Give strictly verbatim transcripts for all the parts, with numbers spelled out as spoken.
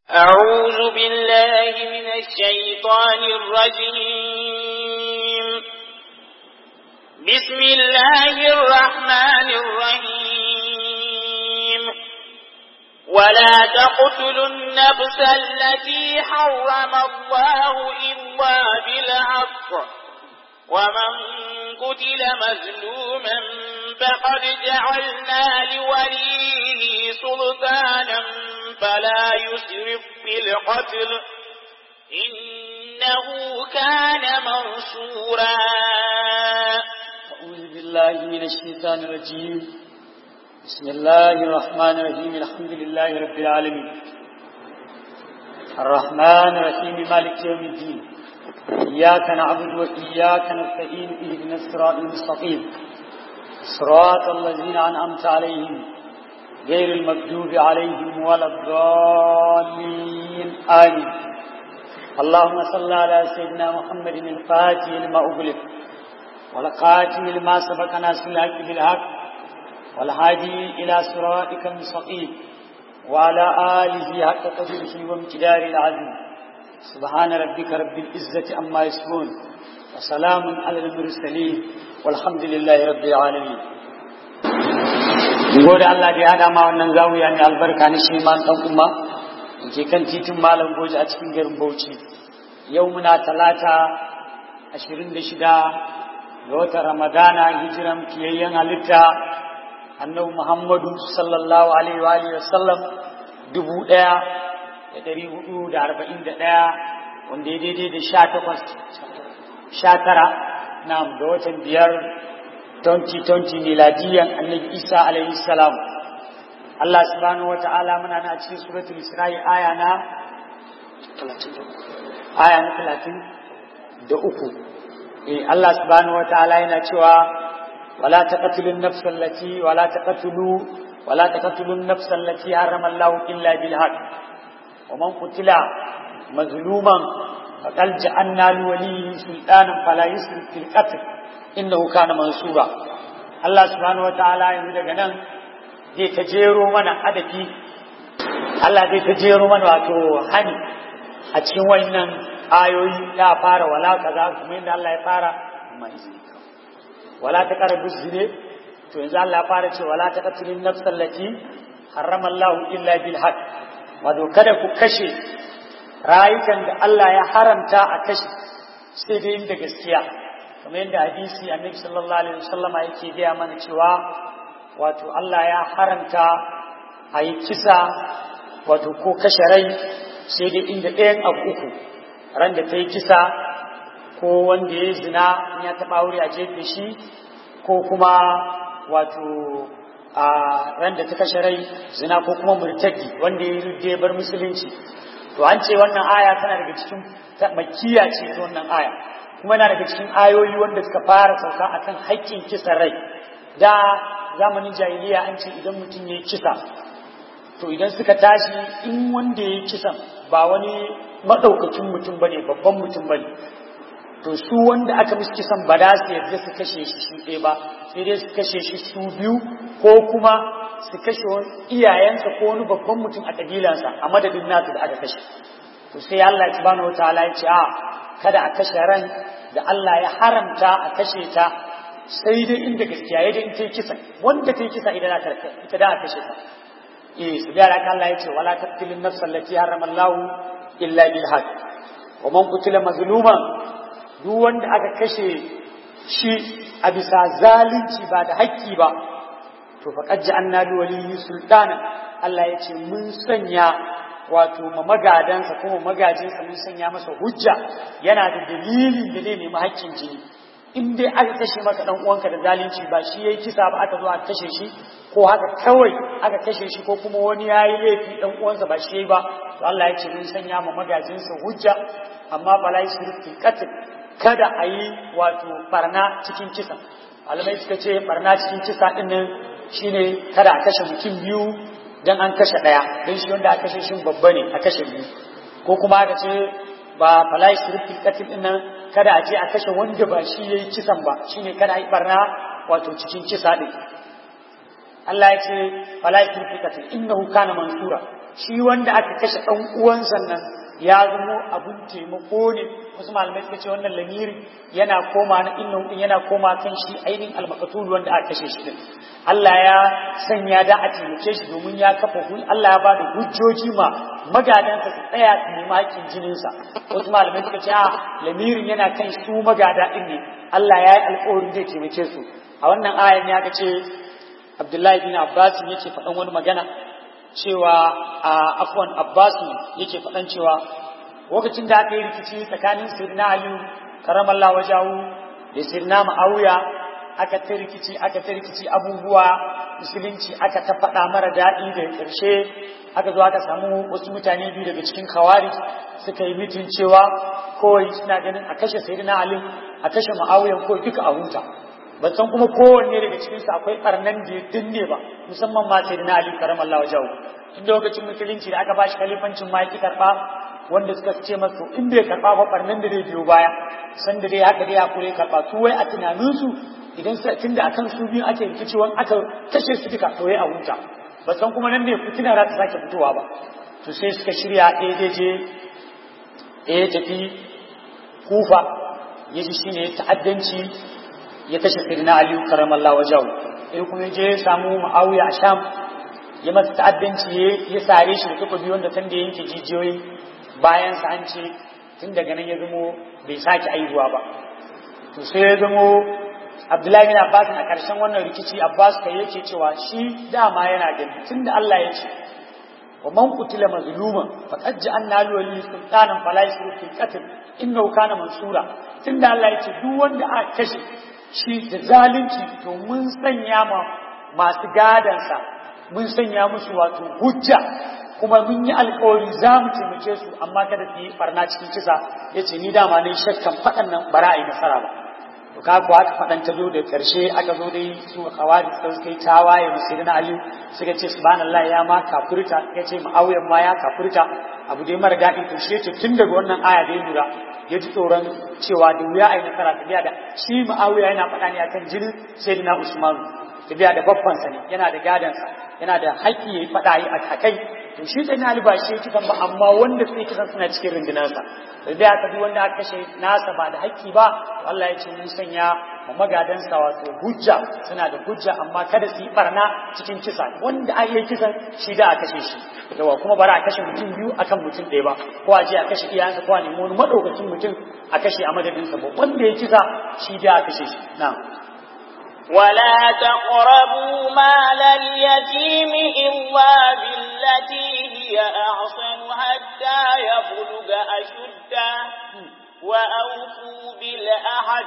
أعوذ بالله من الشيطان الرجيم. بسم الله الرحمن الرحيم. ولا تقتلوا النفس التي حرم الله إلا بالحق ومن قتل مظلوما فقد جعلنا لوليه سلطانا فلا يسرف في القتل إنه كان منصورا. أعوذ بالله من الشيطان الرجيم. بسم الله الرحمن الرحيم. الحمد لله رب العالمين الرحمن الرحيم مالك يوم الدين. إياك نعبد وإياك نستعين اهدنا الصراط المستقيم صراط الذين أنعمت عليهم غير المغضوب عليهم ولا الضالين آمين. اللهم صل على سيدنا محمد الفاتح لما أغلق والخاتم لما سبق ناصر الحق بالحق والهادي إلى صراطك المستقيم وعلى آله حق قدره وامتداره العظيم. سبحان ربك رب العزة عما يصفون وسلام على المرسلين والحمد لله رب العالمين. gode Allah da ya hada ma wannan zawiya ne albarka ne shi man dan umma ke kan titin malam goji a cikin garin Bauchi. Yau muna talata ashirin da shida ga watan Ramadana hijiran kiyayyen halitta annabi Muhammadu sallallahu alaihi wa alihi wasallam dubu ɗaya da ɗari hudu da arba'in da ɗaya wanda ya daidai da sha takwas sha tara na ga watan biyar twenty twenty miladiyan annabi Isa alaihi salam. Allah subhanahu wa ta'ala muna na cikin suratul Isra'i aya na aya na talatin da uku. Eh Allah subhanahu wa ta'ala yana cewa wala taqtulun nafsa allati wala taqtulu wala taqtulun nafsa allati harrama Allahu illa bil haqq wa man qutila mazluman faqad ja'alna li waliyyi sultanan fala yusrif fil qatl innahu kana mansura. Allah subhanahu wataala yanzu daga nan zai ta jero mana adafi, Allah zai ta jero mana wato hani a cikin wannan ayoyi da fara wala kaza kuma inda Allah ya fara mai wala taqrabu zina, to yanzu Allah ya fara ce wala taqtulun nafsal lati harrama Allahu illa bil haqq, wato kada ku kashe rayukan da Allah ya haramta a kashe sai dai inda gaskiya. kamar yadda hadisi annabi sallallahu alaihi wasallama yake gaya mana cewa wato Allah ya haramta a yi kisa wato ko kashe rai sai dai inda ɗayan abu uku, ran da ta yi kisa ko wanda ya yi zina ya taɓa wuri a jefe shi ko kuma wato a ran da ta kashe rai zina ko kuma murtaddi wanda ya yi bar musulunci. To an ce wannan aya tana daga cikin makkiya ce ta wannan aya kuma yana daga cikin ayoyi wanda suka fara sauka akan haƙƙin kisan rai. Da zamanin jahiliya an ce idan mutum ya yi kisa to idan suka tashi in wanda ya yi kisan ba wani maɗaukacin mutum bane babban mutum bane to su wanda aka musu kisan ba da su yarda su kashe shi su ɗaya ba sai dai su kashe shi su biyu ko kuma su kashe wani iyayensa ko wani babban mutum a ƙabilansa a madadin nasu da aka kashe. To sai Allah subhanahu wataala ya ce a kada a kashe ran da Allah ya haramta a kashe ta sai dai inda gaskiya ya in ta yi kisa wanda ta yi kisa idan ita da a kashe ta. Eh su biya raka Allah ya ce wala taqtulun nafsal lati harrama Allahu illa bil haqq wa man qutila mazluman, duk wanda aka kashe shi a bisa zalunci ba da haƙƙi ba to faqad ja'alna li waliyyi sultana, Allah ya ce mun sanya wato ma magadansa kuma magajinsa mun sanya masa hujja yana da dalilin da zai nemi haƙƙin jini. In dai aka kashe maka dan uwanka da zalunci ba shi yayi kisa ba aka zo aka kashe shi ko haka kawai aka kashe shi ko kuma wani yayi laifi dan uwansa ba shi yayi ba to Allah ya ce mun sanya ma magajinsa hujja amma bala yusrif fil qatl, kada a yi wato barna cikin kisa. Malamai suka ce barna cikin kisa din nan shine kada a kashe mutum biyu dan an kashe daya dan shi wanda aka kashe shi babba ne a kashe biyu, ko kuma aka ce ba falai shirki katil din nan kada a ce a kashe wanda ba shi yayi kisan ba shine kada a yi barna wato cikin kisa din. Allah ya ce falai shirki katil innahu kana mansura, shi wanda aka kashe ɗan uwansa nan ya zamo abun taimako ne. Wasu malamai suka ce wannan lamiri yana koma na innan din yana koma kan shi ainihin almaqtul wanda aka kashe shi din. Allah ya sanya da a taimake shi domin ya kafa hul Allah ya bada hujjoji ma magadansa su tsaya su nemi haƙƙin jininsa. Wasu malamai suka ce a lamirin yana kan su magada din ne Allah ya yi alƙawarin zai taimake su. A wannan ayan ya ce Abdullahi bin Abbas yake faɗan wani magana cewa a afwan Abbas yake faɗan cewa lokacin da aka yi rikici tsakanin Sayyidina Ali karamallahu wajahu da Sayyidina Muawiya aka ta rikici aka ta rikici abubuwa musulunci aka ta faɗa mara daɗi da ƙarshe aka zo aka samu wasu mutane biyu daga cikin khawarij suka yi mitin cewa kawai suna ganin a kashe Sayyidina Ali a kashe Muawiya ko duka a huta. Ban san kuma kowanne daga cikinsu akwai ɓarnan da ya dinne ba musamman ma Sayyidina Ali karamallahu wajahu. Tun lokacin musulunci da aka bashi khalifancin ma yaki karɓa wanda suka ce masa in bai karɓa ba ɓarnan da zai biyo baya san da dai haka dai hakuri karɓa su wai a tunaninsu idan sai tunda akan su biyu ake rikici wani aka kashe su duka to a huta. Ba san kuma nan ne fitina za ta sake fitowa ba. To sai suka shirya ɗaya zai je ɗaya tafi Kufa ya ji shine ta'addanci ya kashe Sayyidina Ali karamallahu wajahu. Sai kuma je ya samu Muawiya a Sham ya masa ta'addanci ya sare shi da takobi wanda tun da yanke jijiyoyi bayan sa an ce tun daga nan ya zamo bai sake aihuwa ba. To sai ya zamo Abdullahi bin Abbas a ƙarshen wannan rikici Abbas kai yake cewa shi dama yana gani tunda Allah ya ce wa man qutila mazluman faqad ja'alna lahu wali sultanan fala yusrif fil qatl innahu kana mansura. Tunda Allah ya ce duk wanda aka kashe shi da zalunci to mun sanya ma masu gadansa mun sanya musu wato hujja kuma mun yi alƙawari za mu taimake su amma kada su yi barna cikin kisa. Yace ni dama ne shakkan faɗan nan bara a yi nasara ba. To ka kuwa aka faɗan ta zo da ƙarshe aka zo dai su kawari suka yi tawaye musulina Ali suka ce subhanallah ya ma kafirta ya ce Muawiya ma ya kafirta abu dai mara daɗi. To shi yace tun daga wannan aya da ya lura ya ji tsoron cewa da wuya a yi nasara ta biya da shi Muawiya yana faɗa ne akan jinin Sayyidina Usman ta biya da babbansa ne yana da gadansa yana da haƙƙi ya yi faɗa yi a kai. To shi sai na Ali ba shi kisan ba amma wanda suke kisan suna cikin rundunarsa da aka bi wanda aka kashe nasa ba da haƙƙi ba Allah ya ce mun sanya ma magadansa wato hujja suna da hujja amma kada su yi barna cikin kisa wanda a yi kisan shi da a kashe shi yawa kuma bara a kashe mutum biyu akan mutum ɗaya ba ko a je a kashe iyayensa ko a nemi wani madaukakin mutum a kashe a madadinsa ba wanda ya kisa shi da a kashe shi na'am. ولا تقربوا مال اليتيم إلا بالتي هي أحسن حتى يبلغ أشده وأوفوا بالعهد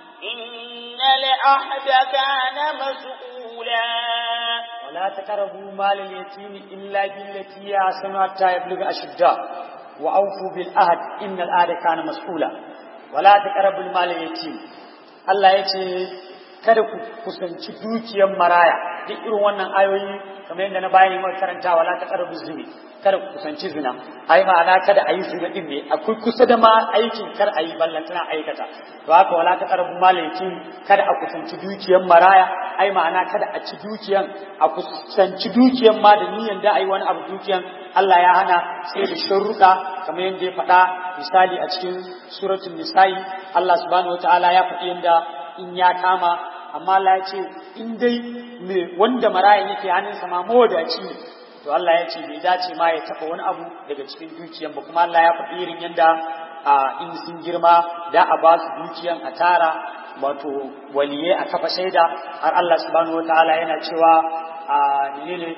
إن العهد كان مسؤولا. ولا تقربوا مال اليتيم إلا بالتي هي أحسن حتى يبلغ أشده وأوفوا بالعهد إن العهد كان مسؤولا. ولا تقربوا مال اليتيم الله يتي kada ku kusanci dukiyar maraya duk irin wannan ayoyi kamar yadda na bayani mai karanta wala ta karabu zina kada ku kusanci zina ai ma'ana kada ayi zina din ne akwai kusa da ma aikin kar ayi ballantana aikata to haka wala ta karabu malakin kada a kusanci dukiyar maraya ai ma'ana kada a ci dukiyan a kusanci dukiyar ma da niyyar da ayi wani abu dukiyan Allah ya hana sai da sharuɗa kamar yadda ya faɗa misali a cikin suratul nisa'i Allah subhanahu wataala ya faɗi yadda in ya kama amma Allah ya ce in dai me wanda marayan yake hannunsa ma mawadaci ne to Allah ya ce bai dace ma ya taɓa wani abu daga cikin dukiyan ba kuma Allah ya faɗi irin yadda in sun girma da a ba su dukiyan a tara wato waliye a kafa shaida har Allah subhanahu wataala yana cewa a menene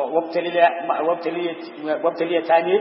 wabtaliya ta ne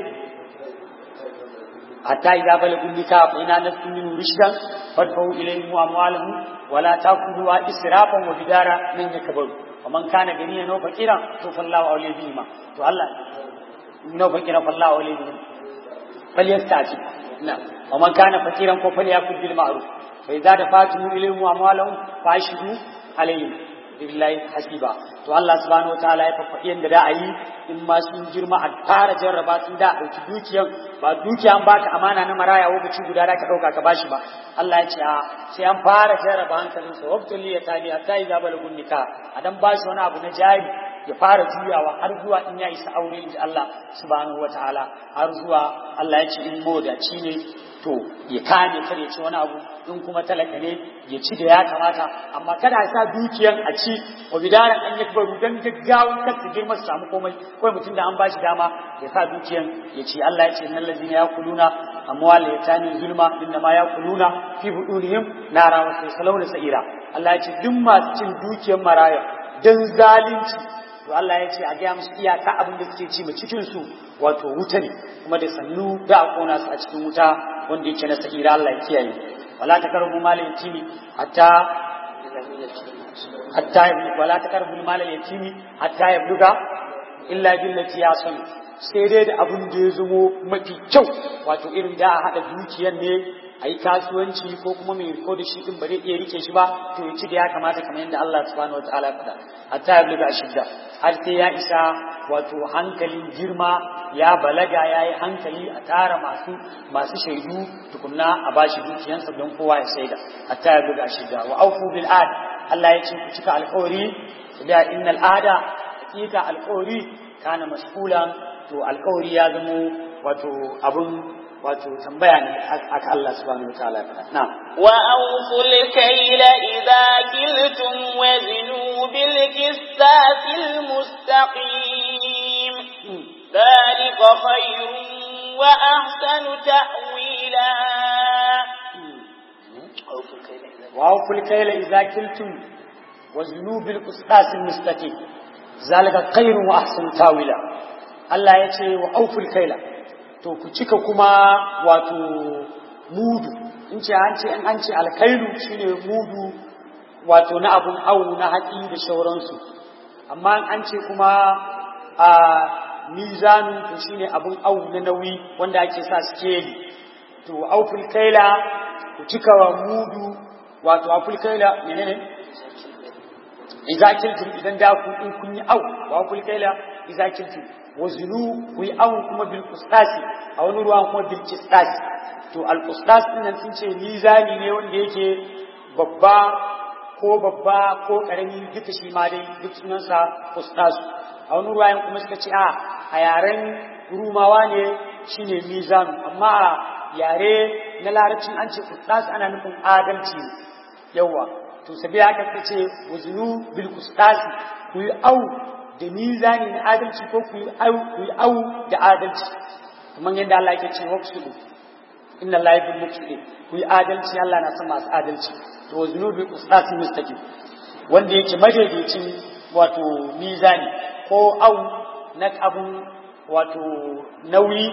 hatta idza balagu nikah fa ina nafsu min rushdan fadfa'u ilayhim amwalahum wala takuluha israfan wa bidara min yakbaru wa man kana ganiyan aw faqiran to fallahu awliya bihima to Allah no faqiran fallahu awliya bihima falyastaji na wa man kana faqiran ko falyakul bil ma'ruf fa idza dafa'tum ilayhim amwalahum fashidu alayhim billahi hasiba to Allah subhanahu wataala ya faɗi yanda da ayi in ma sun girma a fara jarraba sun da dauki dukiyan ba dukiyan baka amana na maraya lokaci guda da ka dauka ka bashi ba Allah ya ce a sai an fara jarraba hankalin sa wabtul ya tali hatta idza balagun nikah adan bashi wani abu na jari ya fara juyawa har zuwa in ya isa aure inji Allah subhanahu wataala har zuwa Allah ya ce in modaci ne to ya kame kar ya ci wani abu in kuma talaka ne ya ci da ya kamata amma kada a sa dukiyan a ci wa bidaran an yakbaru dan gaggawan kar su girma su samu komai kawai mutum da an bashi dama ya sa dukiyan ya ci Allah ya ce innal ladina yakuluna amwal yatani zulma innama yakuluna fi budunihim nara wa sayaslawna sa'ira Allah ya ce duk masu cin dukiyan maraya dan zalunci to Allah ya ce a ga musu iyaka abin da suke ci ma cikin su wato wuta ne kuma da sannu da a kona su a cikin wuta wanda yake na sa'ira Allah ya kiyaye wala takarbu mal yatimi hatta hatta wala takarbu mal yatimi hatta yabluga illa billati yasun sai dai da abun da ya zamo mafi kyau wato irin da a hada dukiyar ne a yi kasuwanci ko kuma mai riko da shi din ba zai iya rike shi ba to ya ci da ya kamata kamar yadda Allah subhanahu wataala ya faɗa hatta yabluga ashidda har sai ya isa wato hankalin girma ya balaga ya yi hankali a tara masu masu shaidu tukunna a bashi dukiyansa don kowa ya shaida hatta ya buga shida wa aufu bil ad Allah ya ce ku cika alƙawari da innal ada hakika alƙawari kana mas'ulan to alƙawari ya zamo wato abun wato tambaya ne aka Allah subhanahu wataala ya faɗa na'am wa awful kayla idza kiltum wazinu bil qistasil mustaqim ذلك خير وأحسن تأويلا وأوفوا الكيل إذا كلتم وزنوا بالقسطاس المستقيم ذلك خير وأحسن تأويلا Allah ya ce wa auful kaila to ku cika kuma wato mudu in ce an ce an ce alkailu shine mudu wato na abun awu na haƙi da shauransu amma an ce kuma a mizanu to shine abun awu na nauyi wanda ake sa skeli to auful kaila ku cika wa mudu wato auful kaila menene idza kiltum idan da ku in kun yi awu wa auful kaila idza kiltum wazinu ku yi awu kuma bil qistasi a wani ruwan kuma bil qistasi to al qistas din nan sun ce mizani ne wanda yake babba ko babba ko karami duka shi ma dai duk sunansa qistas a wani ruwayan kuma suka ce a a yaren rumawa ne shine mizan amma a yare na larabcin an ce qistas ana nufin adalci yawa to sabi haka ta ce wazinu bil qistasi ku yi au da mizani na adalci ko ku yi au ku yi au da adalci kamar yadda Allah yake ce waqsudu inna Allah yuhibbul muqsitin ku yi adalci Allah na son masu adalci to wazinu bil qistasi mustaqim wanda yake madaidaicin wato mizani ko au na abun wato nauyi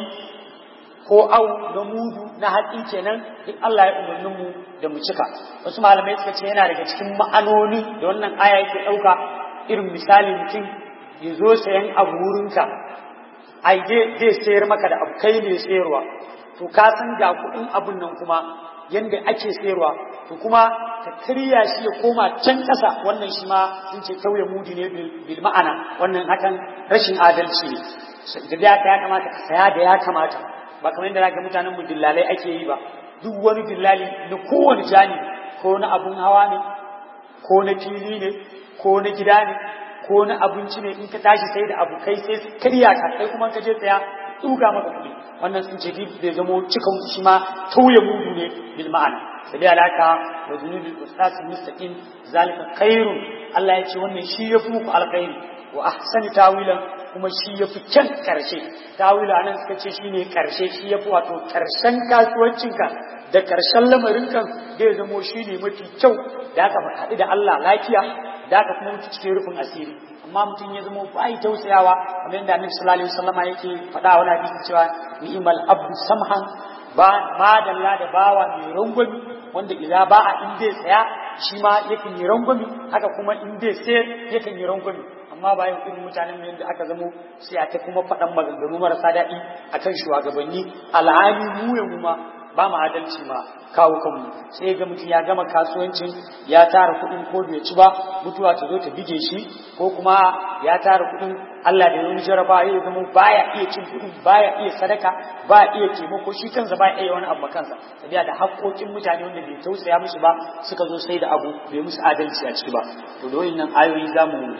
ko au na mudu na haƙi kenan duk Allah ya umarnin mu da mu cika wasu malamai suka ce yana daga cikin ma'anoni da wannan aya yake ɗauka irin misali mutum ya zo sayan abu wurinka ai zai sayar maka da abu kai ne sayarwa to ka san ga kuɗin abun nan kuma yanda ake sayarwa to kuma ka karya shi ya koma can ƙasa wannan shi ma sun ce kauye mudi ne bil ma'ana wannan hakan rashin adalci ne da ya kamata ka saya da ya kamata ba kamar yadda zaka mutanen mu dillalai ake yi ba duk wani dillali na kowane jani ko na abun hawa ne ko na fili ne ko na gida ne ko na abinci ne in ka tashi sai da abu kai sai karya ka kai kuma ka je tsaya tsuga maka kuɗi wannan sun ce bai zamo cikin shi ma tauye mudu ne bil ma'ana sai alaka wa zunubil ustas mustaqim zalika khairun Allah ya ce wannan shi yafi muku alkhairi wa ahsani tawilan kuma shi yafi kyan karshe tawila nan suka ce shine karshe shi yafi wato karshen kasuwancinka da karshen lamarinka zai zamo shine mafi kyau da aka faɗi da Allah lafiya da aka kuma mutu cikin rufin asiri amma mutum ya zama bai tausayawa kamar yadda Annabi sallallahu alaihi wasallam yake faɗa wani hadisi cewa ni'mal abdu samhan ba madalla da bawa mai rangwami wanda idza ba'a in dai tsaya shi ma yakan yi rangwami haka kuma in dai sayar yakan yi rangwami amma bayan irin mutanen yadda aka zamo sai a ta kuma faɗan maganganu marasa daɗi akan shugabanni alhali mu ya ma ba mu adalci ma kawo kanmu sai ga mutum ya gama kasuwancin ya tara kuɗin ko bai ci ba mutuwa ta zo ta bige shi ko kuma ya tara kuɗin Allah da wani jaraba ya zama baya iya cin kuɗin baya iya sadaka baya iya taimako shi kansa baya iya wani abu kansa sabiya da haƙoƙin mutane wanda bai tausaya musu ba suka zo sai da abu bai musu adalci a ciki ba to da wannan ayoyi zamu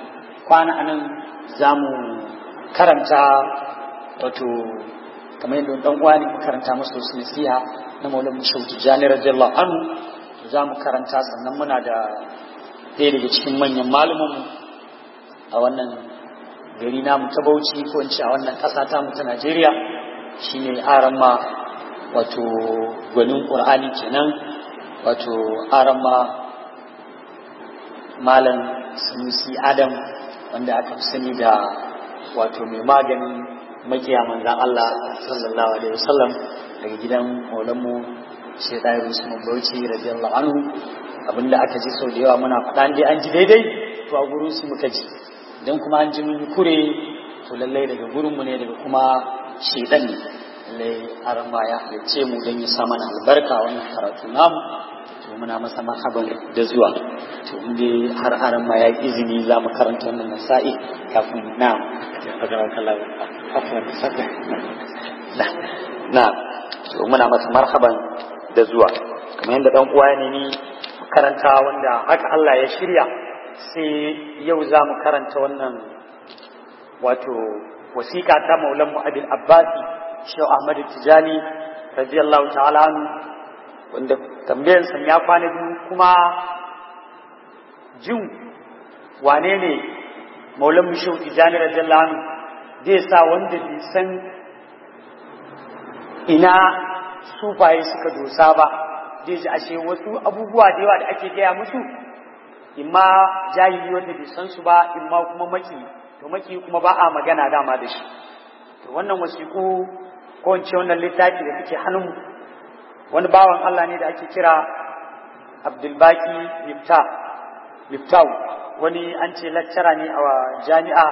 kwana anan za mu karanta wato kamar yadda dan uwa ne karanta masa wasu nasiha na Maulana Shehu Tijjani radiyallahu anhu za mu karanta sannan muna da ɗaya daga cikin manyan malumanmu a wannan gari namu ta Bauchi ko in ce a wannan ƙasa ta mu ta Najeriya shine Aramma wato gwanin Qur'ani kenan wato Aramma Malam Sunusi Adam wanda aka fi sani da wato mai maganin makiya manzan Allah sallallahu alaihi wasallam daga gidan maulanmu Sheikh Tahir Usman Bauchi radiyallahu anhu abinda aka ji sau da yawa muna faɗa dai an ji daidai to a gurin su muka ji idan kuma an ji mun kure to lallai daga gurin mu ne daga kuma shedan ne lallai arma ya halice mu don ya sa mana albarka wannan karatu namu to muna masa marhaban da zuwa to inda har arma ya izini za mu karanta wannan nasa'i kafin na na to muna masa marhaban da zuwa kamar yadda dan uwa ne ni karanta wanda haka Allah ya shirya sai yau za mu karanta wannan wato wasiƙa ta Maulan Mu'addil Abbasi Shehu Ahmad Tijani radiyallahu ta'ala anhu wanda tambayar san ya kwana biyu kuma jin wane ne Maulan Shehu Tijani radiyallahu anhu zai sa wanda bai san ina sufaye suka dosa ba zai ji ashe wasu abubuwa da yawa da ake gaya musu imma jahili wanda bai san su ba imma kuma maki to maki kuma ba a magana dama da shi to wannan wasiku ko in ce wannan littafi da kake hannun wani bawan Allah ne da ake kira Abdul Baqi Mifta Miftau wani an ce lecturer ne a jami'a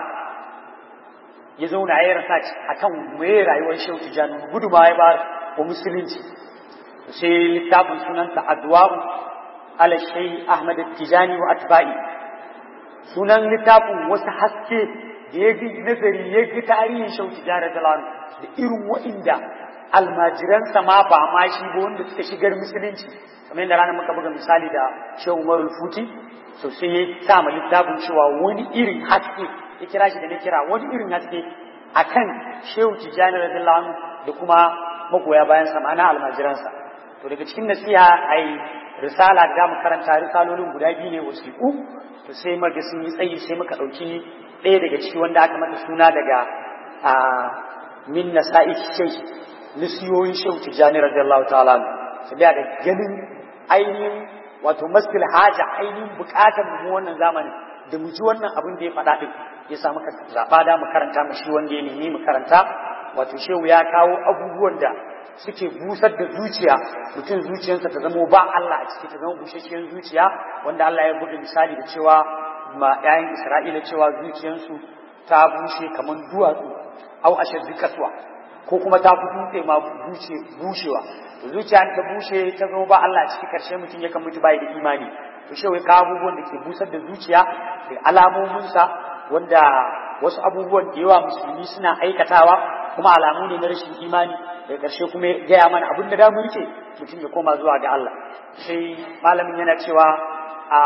ya zauna ya research akan meye rayuwar Shehu Tijani guduma ya ba wa musulunci sai littafin sunansa Adwa'u ala Sheikh Ahmad Tijani wa atba'i sunan littafin wasu haske da ya gi nazari ya gi tarihin Shehu Tijani da lawan da irin wa'inda almajiransa ma ba ma shi ba wanda suka shigar musulunci kamar yadda ranar muka buga misali da Shehu Umar Futi so sai ya sa ma littafin cewa wani irin haske ya kira shi da na kira wani irin haske akan Shehu Tijani radiyallahu anhu da kuma magoya bayan sa ma'ana almajiransa to daga cikin nasiha ai risala da mu karanta risalolin guda biyu ne wasiqu to sai muka sun yi tsayi sai muka dauki ɗaya daga ciki wanda aka mata suna daga a min nasa'i shay nisiyoyin Shehu Tijani radiyallahu ta'ala sai da ganin ainihin wato maskil haja ainihin bukatar mu wannan zamanin da mu ji wannan abin da ya faɗa din ya sa muka zaba da mu karanta mu shi wanda ya nemi mu karanta wato Shehu ya kawo abubuwan da suke busar da zuciya mutum zuciyarsa ta zama ba Allah a ciki ta zama bushashiyar zuciya wanda Allah ya buɗe misali da cewa ma ƴaƴan Isra'ila cewa zuciyarsu ta bushe kamar duwatsu au ashaddu kaswa ko kuma ta fi dutse ma bushe bushewa zuciya ta bushe ta zama ba Allah a ciki karshe mutum yakan mutu bai da imani to Shehu ya kawo abubuwan da ke busar da zuciya da alamominsa wanda wasu abubuwan da yawa musulmi suna aikatawa kuma alamu ne na rashin imani daga ƙarshe kuma ya gaya mana abin da da mu rike mutum ya koma zuwa ga Allah sai malamin yana cewa a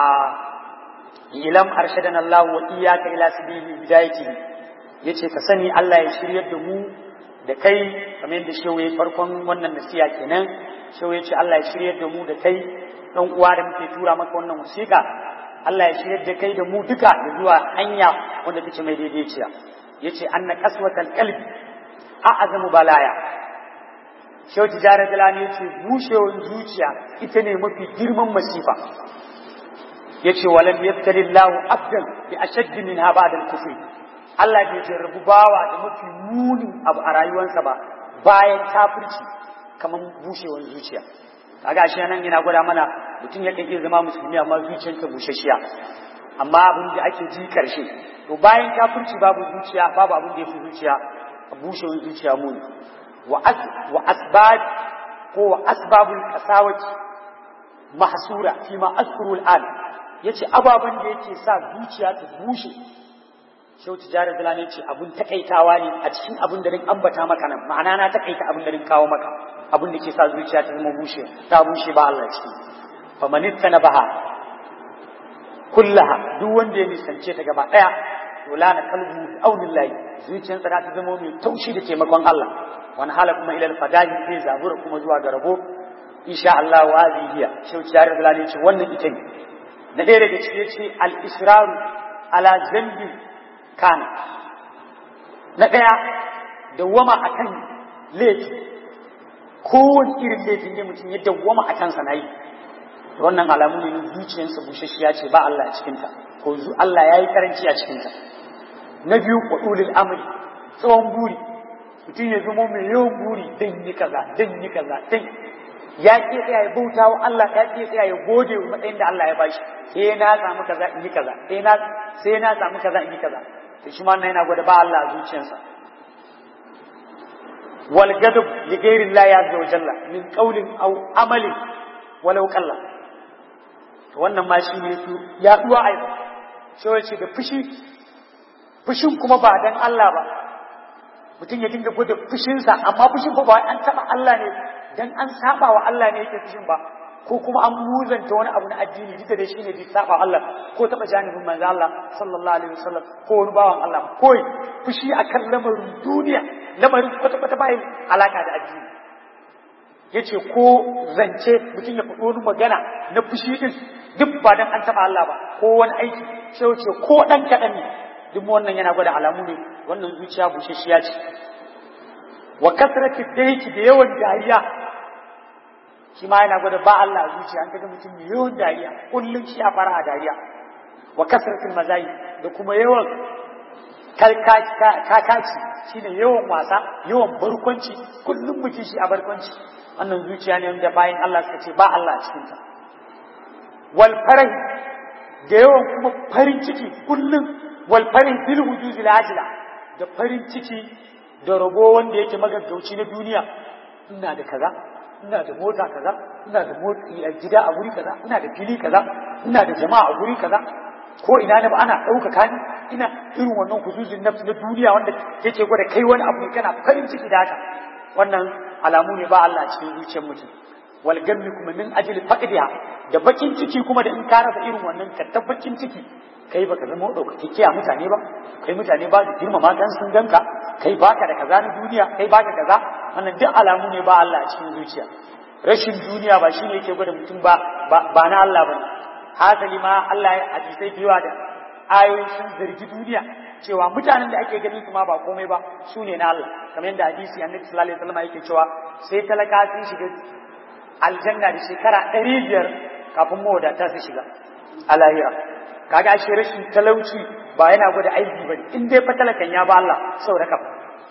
ilam arshadana Allah wa iyyaka ila sabili hidayati yace ka sani Allah ya shiryar da mu da kai kamar yadda shehu ya farkon wannan nasiha kenan shehu ya ce Allah ya shiryar da mu da kai dan uwa da muke tura maka wannan wasiƙa Allah ya shiryar da kai da mu duka da zuwa hanya wanda take mai daidaiciya yace anna qaswatal qalbi a'azamu balaya Shehu Tijjani Jalani ya ce bushewar zuciya ita ne mafi girman masifa ya ce walam yabtalillahu abdan bi ashaddi min ba'da al-kufri Allah bai jarrabu bawa da mafi munin abu a rayuwarsa ba bayan kafirci kaman bushewar zuciya kaga shi nan yana gwada mana mutum yakan iya zama musulmi amma zuciyarsa bushashiya amma abin da ake ji karshe to bayan kafirci babu zuciya babu abin da yafi zuciya bushewar zuciya muni wa asbab ko wa asbabul qasawati mahsura fi ma azkuru al'an yace ababan da yake sa zuciya ta bushe Shehu Tijjani Jalani yace abun takaitawa ne a cikin abun da rin ambata maka nan ma'ana na takaita abun da rin kawo maka abun da ke sa zuciya ta zama bushe ta bushe ba Allah ciki fa manittana baha kullaha duk wanda ya nisance ta gaba daya to la na qalbu aulillahi zuciyarsa za ta zama mai taushi da taimakon Allah wani hala kuma ila al-fadali zai zabura kuma zuwa ga rabo insha Allah wa aziya shau ciyar da lalai ce wannan ita ne na ɗaya daga cikin ce al-israru ala zambi kana na ɗaya dawwama akan laifi kowane irin laifin ne mutum ya dawwama a kansa na yi wannan alamu ne na zuciyarsa bushashiya ce ba Allah a cikinta ko Allah ya yi karanci a cikinta na biyu ƙwaɗulil amri tsawon buri mutum ya zama mai yawan buri dan yi kaza dan yi kaza dan ya ke tsaya ya bauta wa Allah ya ke tsaya ya gode wa matsayin da Allah ya bashi sai na samu kaza in yi kaza sai na sai na samu kaza in yi kaza to shi ma yana gwada ba Allah a zuciyarsa wal gadab li ghairi Allah azza wa jalla min qawlin aw amalin walau qalla to wannan ma shi ne su ya duwa ai sai wace da fushi fushin kuma ba dan Allah ba mutum ya dinga gwada fushinsa amma fushin ba an taba Allah ne dan an saba wa Allah ne yake fushin ba ko kuma an muzanta wani abu na addini duka da shine bi saba Allah ko taba janibin manzo Allah sallallahu alaihi wasallam ko wani bawan Allah ko fushi akan lamarin duniya lamarin kwata kwata bai alaka da addini yace ko zance mutum ya faɗo wani magana na fushi din duk ba dan an taba Allah ba ko wani aiki sai yace ko dan kadan ne duk wannan yana gwada alamu ne wannan zuciya bushashiya ce wa kasratu dayki da yawan dariya shi ma yana gwada ba Allah zuciya an kaga mutum mai yawan dariya kullum shi a fara dariya wa kasratul mazai da kuma yawan kakaci shine yawan wasa yawan barkwanci kullum mutum shi a barkwanci wannan zuciya ne wanda bayan Allah suka ce ba Allah a cikin ta wal farah da yawan kuma farin ciki kullum wal farah bil wujuzil ajila da farin ciki da rabo wanda yake magaggauci na duniya ina da kaza ina da mota kaza ina da mota gida a guri kaza ina da fili kaza ina da jama'a a guri kaza ko ina ne ba ana ɗaukaka ni ina irin wannan huzuzin nafsi na duniya wanda yake gwada kai wani abu kana farin ciki da haka wannan alamu ne ba Allah cikin zuciyar mutum wal gammi kuma min ajli faqdiha da bakin ciki kuma da in ka rasa irin wannan ka tabbakin ciki kai baka zama ɗaukake a mutane ba kai mutane ba su girmama kan sun ganka kai baka da kaza na duniya kai baka kaza wannan duk alamu ne ba Allah a cikin zuciya rashin duniya ba shine yake gwada mutum ba ba na Allah bane hasali ma Allah ya hadisai biwa da ayoyin sun zargi duniya cewa mutanen da ake ganin su ma ba komai ba su ne na Allah kamar yadda hadisi Annabi sallallahu alaihi wasallam yake cewa sai talaka sun shiga aljanna da shekara ɗari biyar kafin mawadata su shiga a lahira kaga shi rashin talauci ba yana gwada aiki bane in dai fa talakan ya ba Allah saboda kafa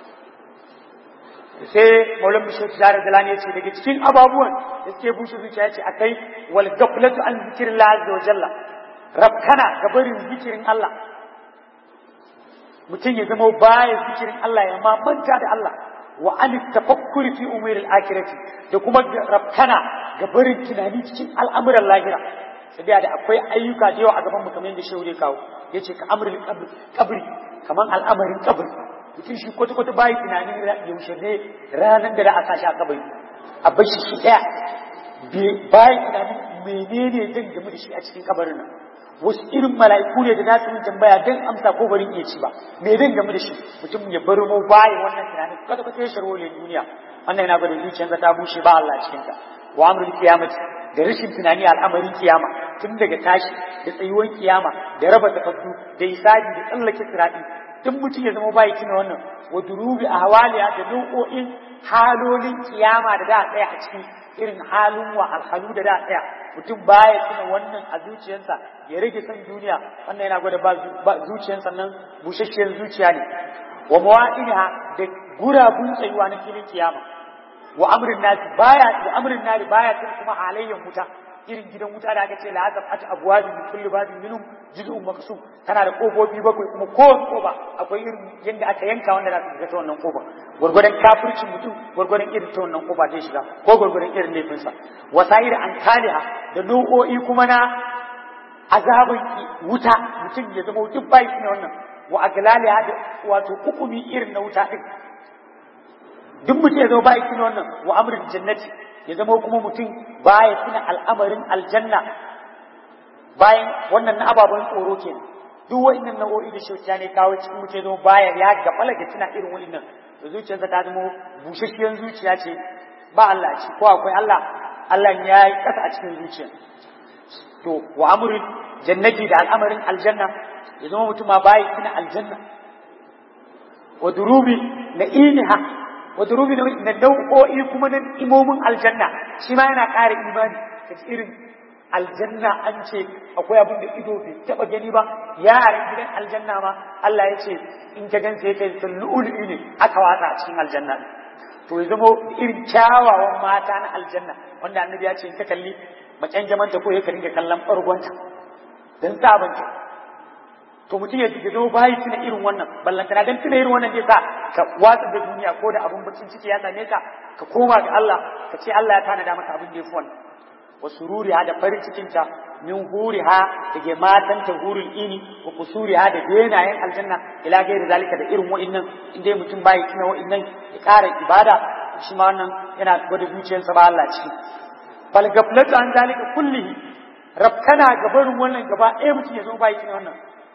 sai Maulana Bishir Tijari Dalani ya ce daga cikin ababuwan da suke bushe zuciya ce akai wal gaflatu an zikrillah azza wa jalla rabkana gabarin zikirin Allah mutum ya zama baya zikirin Allah ya ma manta da Allah wa an tafakkuri fi umuril akhirati da kuma rabkana gabarin tunani cikin al'amuran lahira sai da akwai ayyuka da yawa a gaban mu kamar yadda shehu ya kawo yace ka amrul qabri kaman al'amarin qabri mutum shi kwata kwata bai tunanin yaushe ne ranar da za a sashi a kabari a bar shi shi daya bai tunanin menene zan gamu da shi a cikin kabarin nan wasu irin mala'iku ne da za su yi tambaya don amsa ko barin iya ci ba me zan gamu da shi mutum ya bar mu bai wannan tunanin kwata kwata ya sharwo ne duniya wannan yana gwada zuciyarsa ta bushe ba Allah cikin ta wa amrul qiyamati da rashin tunani al'amarin kiyama tun daga tashi da tsayuwar kiyama da raba takaddu da isabi da tsallake sirati duk mutum ya zama bai tuna wannan wa durubi ahwaliya da nau'o'in halolin kiyama da da tsaya a cikin irin halin wa alhalu da da tsaya mutum baya tuna wannan a zuciyarsa ya rage san duniya wannan yana gwada ba zuciyarsa nan bushashiyar zuciya ne wa mawa'inha da gurabun tsayuwa na filin kiyama wa amrin nasi baya da amrin nari baya tun kuma halayyan wuta irin gidan wuta da aka ce la azab at abwabi min kulli babin minhum juz'un maqsum tana da kofofi bakwai kuma kowace koba akwai irin yanda aka yanka wanda za su shiga ta wannan koba gurgurdan kafircin mutum gurgurdan irin ta wannan koba zai shiga ko gurgurdan irin laifin sa wasair an kaliha da nau'o'i kuma na azaban wuta mutum ya zama duk bai ne wannan wa aglaliha da wato hukumi irin na wuta din duk mutum ya zama bai ne wannan wa amrin jannati ya zama kuma mutum baya tuna al'amarin aljanna bayan wannan na ababen tsoro ke duk wa'annan nau'o'i da shaukiya ne kawo cikin mutum zama baya ya gafala ga tuna irin wa'annan da zuciyarsa ta zama bushashiyar zuciya ce ba Allah a ciki ko akwai Allah Allah ya yi kasa a cikin zuciya to wa amrul jannati da al'amarin aljanna ya zama mutum ma bai tuna aljanna wa durubi na iniha wa durubi na nau'o'i kuma na imomin aljanna shi ma yana ƙara imani kaji irin aljanna an ce akwai abin da ido bai taba gani ba yaran gidan aljanna ma Allah ya ce in ka gansa yake sallu'uli ne aka watsa a cikin aljanna to ya zama irin kyawawan mata na aljanna wanda annabi ya ce in ka kalli macen jamanta ko ya ka dinga kallon bargonta dan sabanta to mutum ya zo bayi tuna irin wannan ballantana dan tuna irin wannan zai sa ka watsa da duniya ko da abun bakin ciki ya same ka ka koma ga Allah ka ce Allah ya tanada maka abin da yafi wannan wa sururiha da farin cikin ta min huriha da matan ta hurul ini wa kusuriha da benayen aljanna ila gairi zalika da irin wa'annan inda mutum bayi tuna wa'annan ya ƙara ibada shi ma wannan yana gwada zuciyarsa ba Allah ciki bal gaflatu an zalika kullihi rabkana gabarin wannan gaba ɗaya mutum ya zo bayi tuna wannan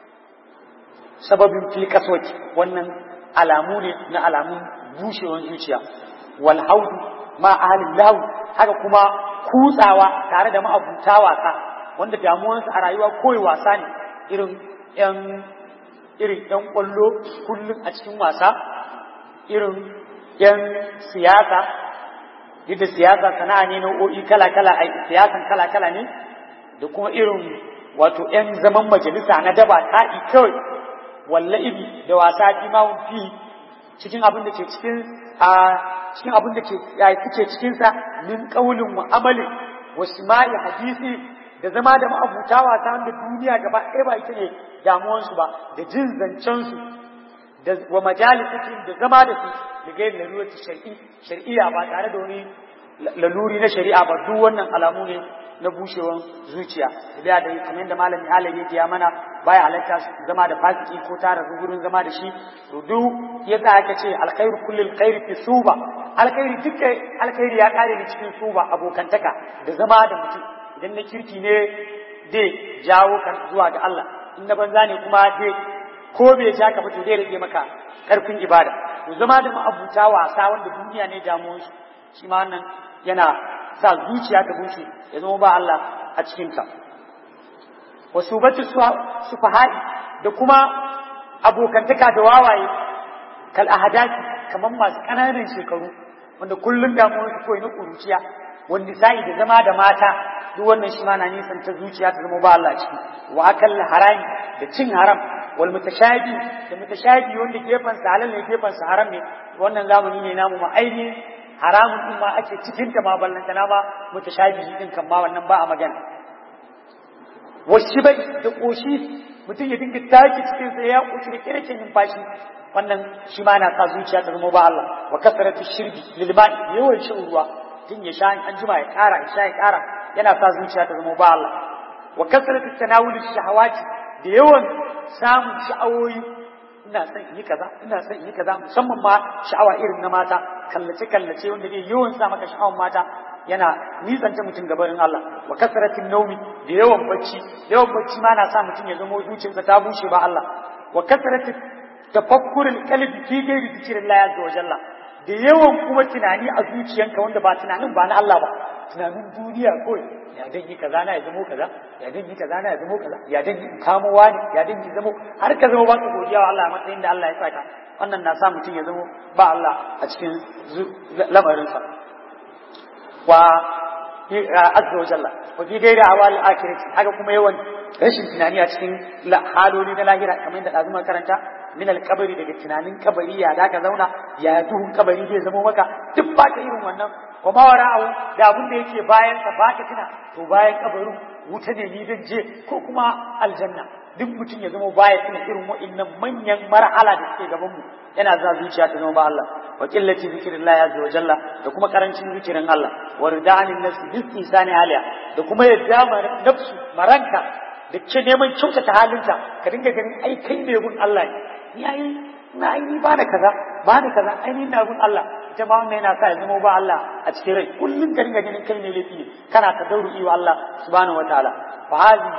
sababin tilkaswaki wannan alamu ne na alamun bushewar zuciya wal haudu ma ahlil lahu haka kuma kutsawa tare da ma'abuta wasa wanda damuwansu a rayuwa koyi wasa ne irin yan irin yan kwallo kullum a cikin wasa irin yan siyasa yadda siyasa sana'a ne nau'o'i kala kala ai siyasan kala kala ne da kuma irin wato yan zaman majalisa na daba ta'i kawai wallahi da wasa fi ma fi cikin abin da ke cikin a cikin abin da ke yayi kuke cikin sa min qaulin wa amalin wa sima'i hadisi da zama da ma'abuta wasa wanda duniya gaba ɗaya ba ita ne damuwan su ba da jin zancen su da wa majalisatin da zama da su da gairi lalurati shar'i shar'iyya ba tare da wani laluri na shari'a ba duk wannan alamu ne na bushewan zuciya da da kamar yadda malami halaye yake ya mana baya halatta zama da fasiki ko tara gurin zama da shi to duk yasa aka ce alkhairu kullul khairi fi suba alkhairi dukkan alkhairi ya kare ni cikin suba abokantaka da zama da mutum idan na kirki ne dai jawo kan zuwa ga Allah in na banza ne kuma dai ko bai ja ka fito dai rage maka karfin ibada to zama da ma'abuta wasa wanda duniya ne damuwar shi shi ma wannan yana sa zuciya ta bushe ya zama ba Allah a cikinta wasu batu sufahai da kuma abokantaka da wawaye kal ahadati kamar masu ƙananan shekaru wanda kullum damuwar su koyi na ƙuruciya wanda sai da zama da mata duk wannan shi ma na nisan ta zuciya ta zama ba Allah a ciki wa akal harami da cin haram wal mutashabi da mutashabi wanda gefen sa halal ne gefen sa haram ne wannan zamani ne namu ma aini haramun din ma ake cikin ta ma ballantana ba mutashabihi din kan ma wannan ba a magana washi bai da koshi mutum ya dinga taki cikin sa ya koshi da kirkin numfashi wannan shi ma na sa zuciya ta zama ba Allah wa kasratu shirbi lil ma'i yawan shan ruwa tun ya sha an jima ya kara ya sha ya kara yana sa zuciya ta zama ba Allah wa kasratu tanawul shahawati da yawan samun sha'awoyi ina son in yi kaza ina son in yi kaza musamman ma sha'awa irin na mata kallace kallace wanda zai yawan sa maka sha'awan mata yana nisanta mutum gabarin Allah wa kasratin naumi da yawan bacci yawan bacci ma na sa mutum ya zama zuciyarsa ta bushe ba Allah wa kasratin tafakkurul qalbi fi ghairi zikrillah azza wa jalla da yawan kuma tunani a zuciyanka wanda ba tunanin ba na Allah ba tunanin duniya kawai ya dan yi kaza na ya zamo kaza ya dan yi kaza na ya zamo kaza ya dan yi kamo wani ya dan yi zamo har ka zama ba ka godiya wa Allah a matsayin da Allah ya saka wannan na sa mutum ya zamo ba Allah a cikin lamarin sa wa azza wa jalla wa fi gairi awal akhirati haka kuma yawan rashin tunani a cikin haloli na lahira kamar yadda azuma karanta min alkabari daga tunanin kabari ya da ka zauna ya duhun kabari zai zama maka duk ba ka irin wannan wa ma wara'u da abin da yake bayan sa ba ka tuna to bayan kabarin wuta ne ni zan je ko kuma aljanna duk mutum ya zama baya tuna irin wa'annan manyan marhala da suke gaban mu yana za zuciya ta zama ba Allah wa qillati zikrillah azza wa jalla da kuma karancin zikirin Allah wa rida'anin nafsi bi isani aliya da kuma yadda nafsu maranka da ke neman kyautata halinta ka dinga ganin ai kai ne gun Allah ne yayi na ai ba da kaza ba da kaza ai ni na gun Allah ita ma wannan yana sa ya zama ba Allah a cikin rai kullun ka dinga ganin kai ne laifi kana tadaru'i wa Allah subhanahu wataala fa hadi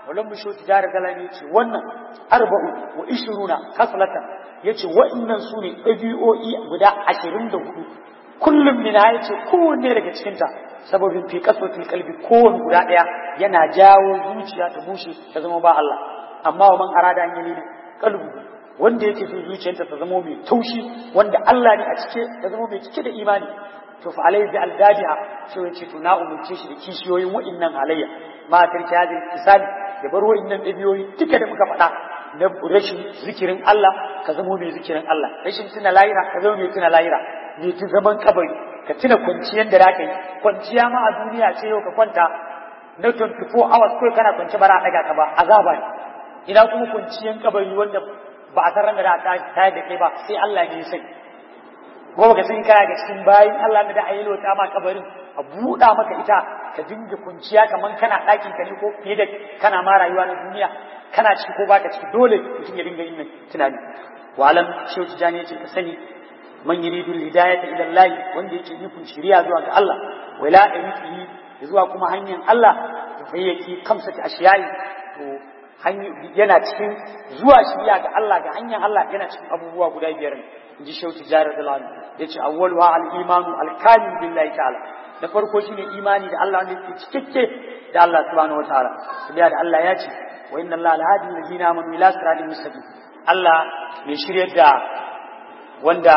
walan mu shoti jara galani yace wannan arba'u wa ishruna kaslatan yace wa'annan sune dabi'o'i guda ashirin da hudu kullum min yace kowanne daga cikin ta sababin fi kaswatil qalbi kowanne guda daya yana jawo zuciya ta bushe ta zama ba Allah amma wa man arada an yi ne qalbu wanda yake so zuciyarta ta zama mai taushi wanda Allah ne a cike ta zama mai cike da imani to fa alai bi aldadiha sai yace to na umurce shi da kishiyoyin wa'annan halayya ma tarki hadin misali da bar wa'annan dabiyoyi duka da muka faɗa na rashin zikirin Allah ka zama mai zikirin Allah rashin tuna lahira ka zama mai tuna lahira ne tun zaman kabari ka tuna kwanciyar da zaka yi kwanciya ma a duniya ce yau ka kwanta na twenty-four hours kai kana kwance bara a daga ka ba azaba ne ina kuma kwanciyar kabari wanda ba a san ran da ta ta da kai ba sai Allah ne ya sani gobe ka san kana ga cikin bayin Allah da ayi lota ma kabarin a buɗa maka ita ka dinga kunciya kaman kana ɗakin ka ne ko fiye da kana ma rayuwa na duniya kana ciki ko baka ciki dole mutum ya dinga yin tunani walam shehu tijani yace ka sani man yuridu hidayata ila Allah wanda yake nufin shiriya zuwa ga Allah wala yuridu zuwa kuma hanyar Allah to fa yake kamsata ashiyai to yana cikin zuwa shiriya ga Allah ga hanyar Allah yana cikin abubuwa guda biyar inji shehu tijani radiyallahu anhu yace awwaluha al-imanu al-kamil billahi ta'ala da farko shine imani da Allah wanda yake cikakke da Allah subhanahu wataala sai da Allah ya ce wa inna Allah la hadi allazina amanu ila siratin mustaqim Allah mai shiryar da wanda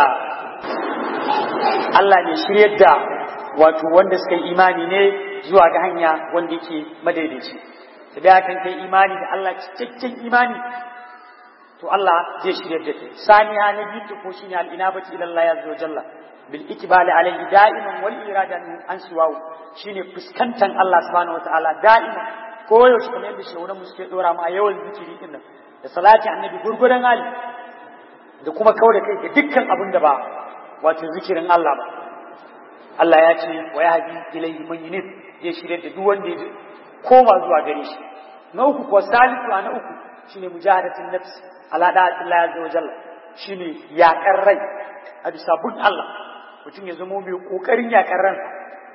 Allah mai shiryar da wato wanda suka yi imani ne zuwa ga hanya wanda yake madaidaici sai da kan kai imani da Allah cikakken imani to Allah zai shiryar da kai saniya na biyu ko shine al-inabati ila Allah azza wa jalla bil ikbali alayhi da'iman wal irada an siwahu shine fuskantan Allah subhanahu wataala da'iman ko yaushe kamar yadda shauran mu suke dora ma yawan zikiri din nan da salati annabi gurgudan hali da kuma kauda kai ga dukkan abin da ba wato zikirin Allah ba Allah ya ce wa yahdi ilayhi man yunib ya shirye da duk wanda ya koma zuwa gare shi na uku ko salisu na uku shine mujahadatin nafs ala da'atillah azza wa jalla shine yaƙar rai a bisa bin Allah mutum ya zama mai kokarin yaƙar ransa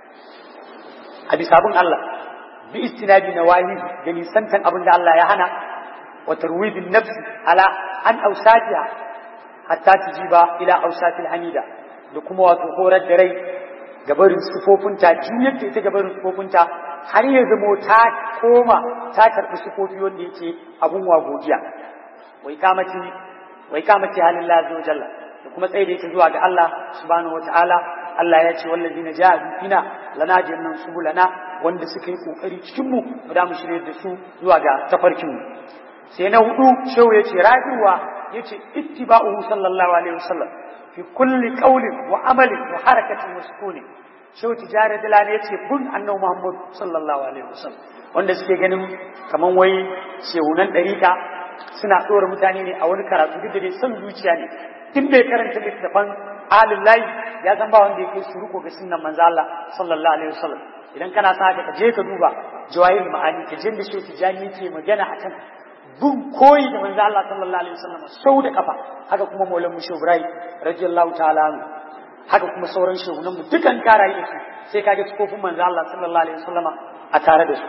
a bisa bin Allah bi istinabi nawahi da nisantan abin da Allah ya hana wa tarwidin nafs ala an ausatiha hatta tujiba ila ausatil hamida da kuma wato horar da rai gabarin sufofinta juyar da ita gabarin sufofinta har ya zamo ta koma ta karɓi sufofi wanda yake abun wa godiya wai kamati wai kamati halin Allah jalla da kuma tsaye da yake zuwa ga Allah subhanahu wataala Allah ya ce wallazina jahadu fina lanajinnan subulana wanda suka yi kokari cikin mu mu da mu shirye da su zuwa ga tafarkin mu sai na hudu shehu yace rabiwa yace ittiba'uhu sallallahu alaihi wasallam fi kulli qawlin wa amalin wa harakatin wa sukunin shehu tijara dalal yace bin annabi Muhammad sallallahu alaihi wasallam wanda suke ganin kaman wai shehunan dariqa suna dora mutane ne a wani karatu duk da dai son zuciya ne tun bai karanta littafan alillahi ya san ba wanda yake suruko ga sunnan manzo Allah sallallahu alaihi wasallam idan kana sa ka je ka duba jawahir ma'ani ka je da shehu tijani yake magana akan bin koyi da manzo Allah sallallahu alaihi wasallam sau da kafa haka kuma maulan mu shubrai radiyallahu ta'ala haka kuma sauran shehunan mu dukan karayi su sai kage tsofin manzo Allah sallallahu alaihi wasallam a tare da su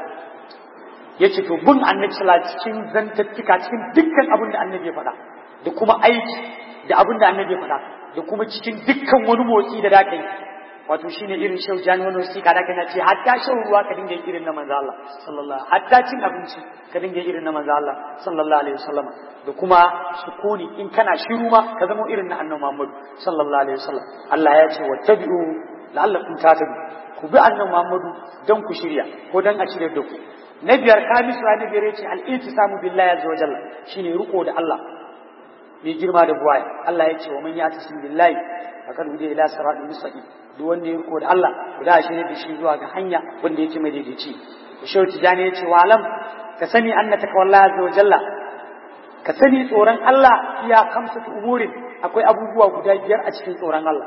yace to bin annabi sallallahu alaihi cikin zantattuka cikin dukkan abin da annabi ya faɗa da kuma aiki da abin da annabi ya faɗa da kuma cikin dukkan wani motsi da da kai wato shine irin shau jani wani wasiƙa da kana ce hatta shan ruwa ka dinga irin na manzo Allah sallallahu hatta cin abinci ka dinga irin na manzo Allah sallallahu alaihi wasallam da kuma sukuni in kana shiru ma ka zama irin na annabi Muhammad sallallahu alaihi wasallam Allah ya ce wattabi'u la'allakum tahtadun ku bi annabi Muhammad dan ku shirya ko dan a shirya da ku na biyar kamisu na biyar ce al-ittisamu billahi azza wa jalla shine riko da Allah mai girma da buwaya Allah ya ce wa man yatasim billahi faqad hudiya ila siratal mustaqim duk wanda ya riko da Allah to da shi ne da shi zuwa ga hanya wanda yake mai daidaici shehu tijani ya ce wa alam ka sani annaka wallahi azza wa jalla ka sani tsoron Allah ya kamsatu umurin akwai abubuwa guda biyar a cikin tsoron Allah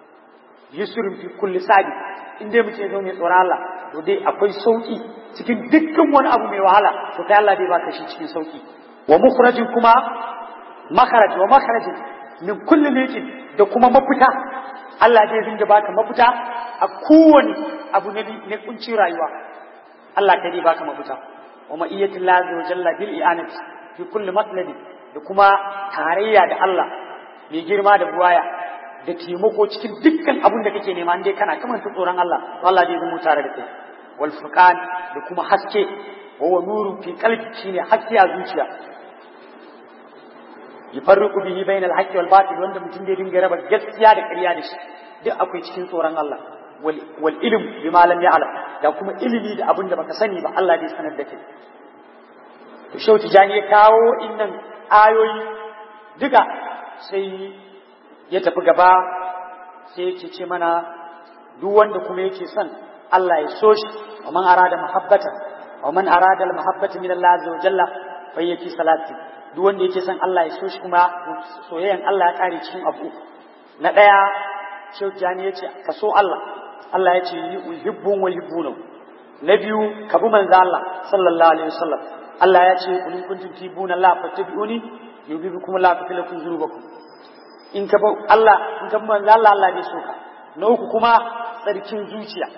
yusrun fi kulli sabi in dai mutum ya zo mai tsoron Allah to dai akwai sauki cikin dukkan wani abu mai wahala to kai Allah dai baka shi cikin sauki wa mukhrajin kuma makharaj wa makharajin min kulli liqin da kuma mafita Allah zai dinga baka mafita a kowane abu ne ne kunci rayuwa Allah ta dai baka mafita wa ma'iyyati Allah azza wa jalla bil i'anati fi kulli matlab da kuma tarayya da Allah mai girma da buwaya da taimako cikin dukkan abin da kake nema indai kana kamanta tsoron Allah to Allah zai zama tare da kai wal furqan da kuma haske wa nuru fi qalbi shine haske a zuciya yafarriqu bihi bainal haqqi wal batil wanda mutum zai dinga raba gaskiya da ƙarya da shi duk akwai cikin tsoron Allah wal wal ilm bima lam ya'lam da kuma ilimi da abin da baka sani ba Allah zai sanar da kai to shau tijani ya kawo innan ayoyi duka sai ya tafi gaba sai yake ce mana duk wanda kuma yake son Allah ya so shi wa man arada mahabbatan wa man arada al mahabbata min Allah azza wa jalla fa yake salati duk wanda yake son Allah ya so shi kuma soyayyan Allah ya kare cikin abu na daya Shehu Tijani yace ka so Allah Allah yace yuhibbun wa yuhibbuna na biyu ka bi manzo Allah sallallahu alaihi wasallam Allah yace in kuntum tibuna Allah fattabi'uni yuhibbukum Allah wa yaghfir lakum dhunubakum in ka ba Allah in ka manzo Allah Allah ne so ka na uku kuma tsarkin zuciya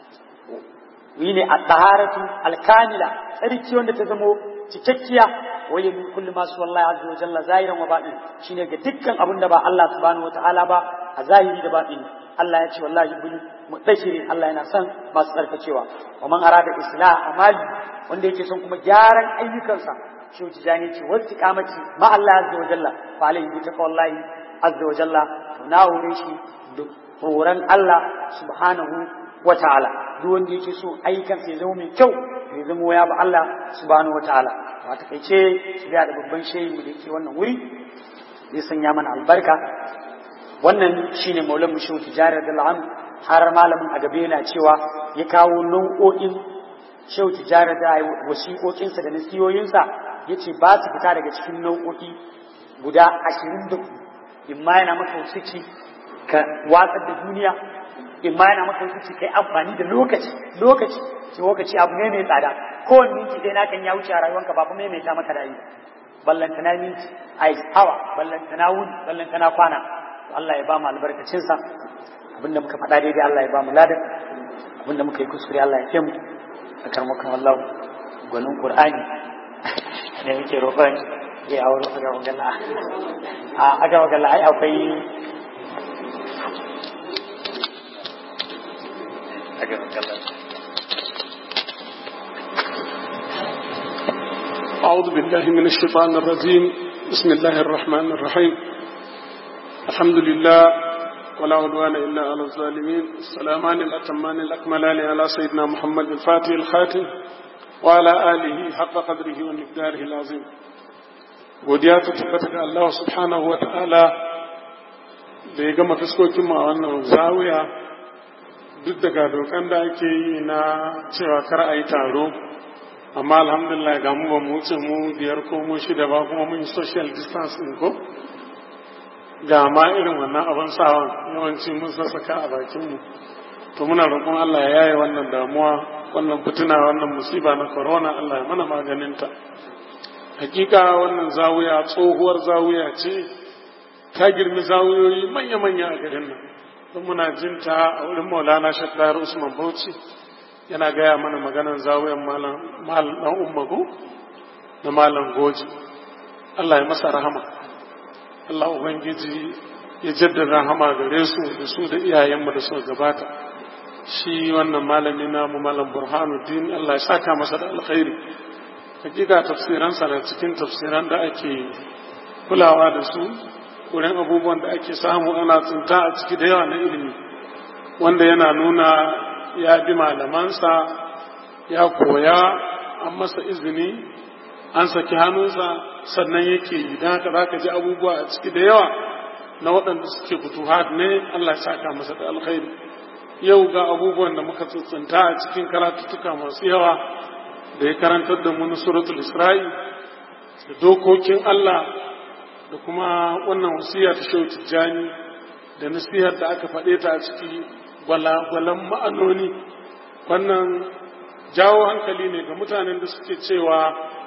yi ne at-taharatu al-kamila tsarki wanda ta zamo cikakkiya waye min kulli ma su wallahi azza wa jalla zahiran wa batin shine ga dukkan abin da ba Allah subhanahu wataala ba a zahiri da batin Allah ya ce wallahi bil mudashiri Allah yana son masu tsarkakewa wa man arada islah amali wanda yake son kuma gyaran ayyukansa shi tijani ce wacce kamaci ma Allah azza wa jalla fa alayhi bi taqwallahi azza wa jalla to na hore shi da horon Allah subhanahu wataala duk wanda yake so ayyukansa ya zama mai kyau ya zama ya ba Allah subhanahu wataala a takaice shi da babban shehi da yake wannan wuri zai sanya mana albarka wannan shine maulan mu shehu tijari radiyallahu anhu har malamin a gabe yana cewa ya kawo nau'o'in shehu tijari da wasiƙoƙinsa da nasiyoyinsa yace ba su fita daga cikin nau'o'i guda ashirin da imma yana maka wasici ka watsar da duniya imma yana maka wasici kai amfani da lokaci lokaci shi lokaci abu ne mai tsada kowane minti ɗaya na kan ya wuce a rayuwanka ba kuma mai ta maka da yi ballantana minti a hawa ballantana wuni ballantana kwana Allah ya ba mu albarkacinsa abinda muka faɗa daidai Allah ya ba mu ladan abinda muka yi kuskure Allah ya mu a karmakan wallahu gwanin Qur'ani ne muke roƙon ya aure ga wagalla a aga wagalla ai akwai aga wagalla أعوذ بالله من الشيطان الرجيم بسم الله الرحمن الرحيم الحمد لله ولا عدوان إلا على الظالمين السلامان الأتمان الأكملان على سيدنا محمد الفاتح الخاتم وعلى آله حق قدره ومقداره العظيم godiya ta tabbata ga Allah subhanahu wa ta'ala da ya gama fuskokin mu a wannan zawiya duk daga dokan da ake yi na cewa kar a yi taro amma alhamdulillah ga mu ba mu wuce mu biyar ko mu shida ba kuma mun yi social distancing ko ga ma irin wannan abin sawan yawanci mun sassaka a bakin mu to muna roƙon Allah ya yaye wannan damuwa wannan fitina wannan musiba na corona Allah ya mana maganinta hakika wannan zawiya tsohuwar zawiya ce ta girmi zawiyoyi manya-manya a garin nan don muna jinta a wurin maulana shaddar usman bauchi yana gaya mana maganan zawiyan malam dan ummagu da malam goji Allah ya masa rahama Allah ubangiji ya jaddada rahama gare su da su da iyayenmu da suka gabata shi wannan malami namu malam burhanuddin Allah ya saka masa da alkhairi hakika tafsiransa na cikin tafsiran da ake kulawa da su wurin abubuwan da ake samu ana tsinta a ciki da yawa na ilimi wanda yana nuna ya bi malamansa ya koya an masa izini an saki hannunsa sannan yake yi don haka za ka ji abubuwa a ciki da yawa na waɗanda suke futuhat ne Allah ya saka masa da alkhairi yau ga abubuwan da muka tsinta a cikin karatuttuka masu yawa da ya karantar da mu suratul Isra'i da dokokin Allah da kuma wannan wasiya ta Shehu Tijjani da nasihar da aka faɗe ta a ciki gwalagwalan ma'anoni wannan jawo hankali ne ga mutanen da suke cewa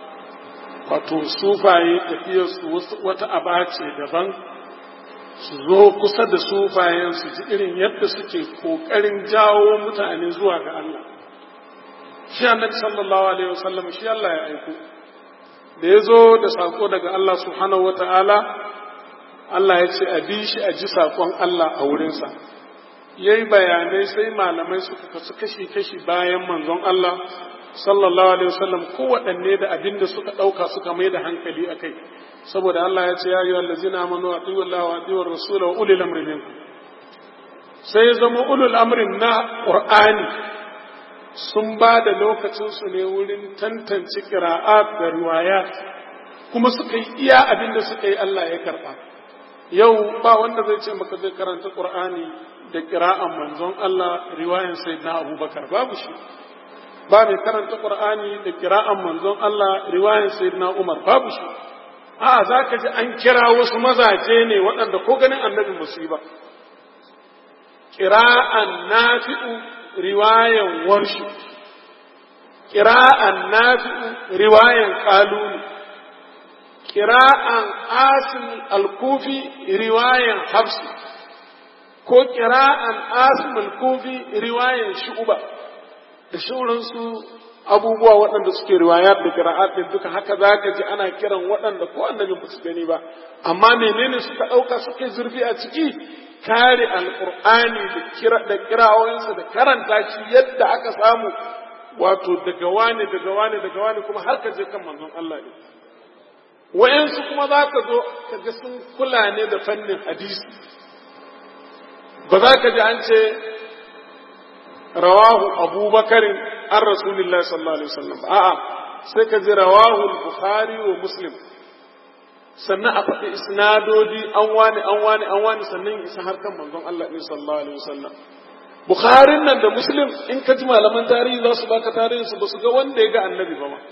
wato sufaye tafiyarsu wata aba ce daban su zo kusa da sufayen su ji irin yadda suke ƙoƙarin jawo mutane zuwa ga Allah shi annabi sallallahu alaihi wasallam shi Allah ya aiko da ya zo da sako daga Allah subhanahu wata'ala Allah ya ce a bi shi a ji sakon Allah a wurinsa yayi bayanai sai malamai suka kasu kashi-kashi bayan manzon Allah sallallahu alaihi wasallam ko waɗanne da abin da suka ɗauka suka mai da hankali a kai saboda Allah ya ce ya yi wallazina amanu wa atiyu Allah wa atiyu Rasul wa ulil amri minkum sai zama ulul amrin na Qur'ani sun ba da lokacin su ne wurin tantance qira'at da riwayat kuma suka yi iya abin da suka yi Allah ya karba yau ba wanda zai ce maka zai karanta Qur'ani da qira'an manzon Allah riwayan sayyidina Abubakar babu shi ba mai karanta Qur'ani da qira'an manzon Allah riwayan sayyidina Umar babu shi a zaka ji an kira wasu mazaje ne waɗanda ko ganin annabi musu yi ba qira'an nafi'u riwayan warshi qira'an nafi'u riwayan qalun qira'an asim al-kufi riwayan hafs ko qira'an asim al-kufi riwayan shu'ba da shauransu abubuwa waɗanda suke riwayat da qira'at din duka haka zaka ji ana kiran waɗanda ko annabi ba su gani ba amma menene suka ɗauka suke zurfi a ciki kare alqur'ani da kira da kirawoyinsa da karanta shi yadda aka samu wato daga wani daga wani daga wani kuma har ka je kan manzon Allah ne wayansu kuma zaka zo kaga sun kula ne da fannin hadisi ba za ka ji an ce rawahu abubakar an rasulillahi sallallahu alaihi wasallam a'a sai ka ji rawahu al-bukhari wa muslim sannan a faɗi isnadodi an wani an wani an wani sannan isa har kan manzon Allah ne sallallahu alaihi wasallam bukharin nan da muslim in ka ji malaman tarihi za su baka tarihin su ba su ga wanda ya ga annabi ba ma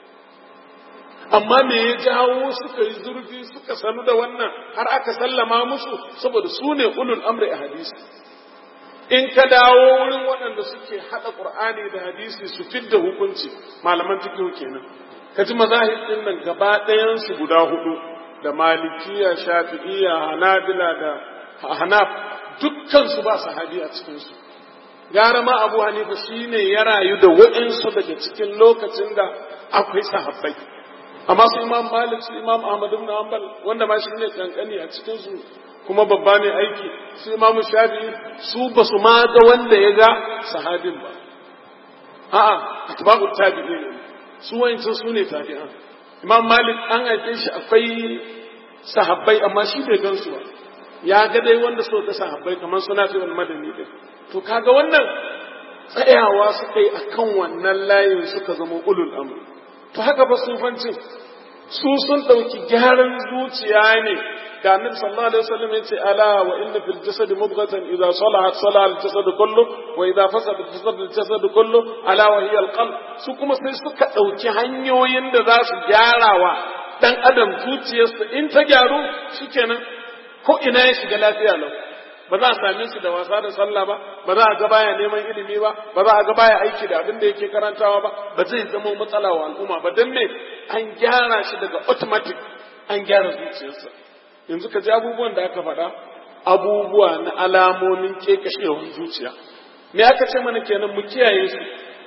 amma me ya jawo suka yi zurfi suka sanu da wannan har aka sallama musu saboda su ne ulul amri a hadisi in ka dawo wurin waɗanda suke haɗa ƙur'ani da hadisi su fidda hukunci malaman fiqh kenan ka ji mazahib ɗin nan gaba ɗayansu guda hudu da malikiya shafi'iyya hanabila da hanaf dukkan su ba sahabi a cikin su gara ma abu hanifa shine ya rayu da waɗansu daga cikin lokacin da akwai sahabbai amma su imam malik su imam ahmad ibn hanbal wanda ma shine kankani a cikin su kuma babba ne aiki su imamu shafi'i su ba su ma ga wanda ya ga sahabin ba a'a atba'u tabi'in su wayancin su ne tabi'an imam malik an aike shi akwai sahabbai amma shi bai gansu ba ya ga dai wanda so da sahabbai kamar suna fi wal madani din to kaga wannan tsayawa suka yi akan wannan layin suka zama ulul amr to haka ba sufancin su sun dauki gyaran zuciya ne da annabi sallallahu alaihi wasallam yace ala wa inna fil jasadi mudghatan idha salahat salaha al jasadu kullu wa idha fasada al jasadu al jasadu kullu ala wa hiya al qalb su kuma sai suka dauki hanyoyin da za su gyarawa dan adam zuciyarsa in ta gyaru shikenan ko ina ya shiga lafiya lau ba za a same shi da wasa da sallah ba ba za a ga baya neman ilimi ba ba za a ga baya aiki da abin da yake karantawa ba ba zai zama matsala wa al'umma ba dan me an gyara shi daga automatic an gyara zuciyarsa yanzu ka ji abubuwan da aka faɗa abubuwa na alamomin kekashewar zuciya me aka ce mana kenan mu kiyaye su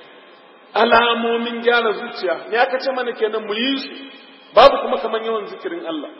alamomin gyara zuciya me aka ce mana kenan mu yi su babu kuma kaman yawan zikirin Allah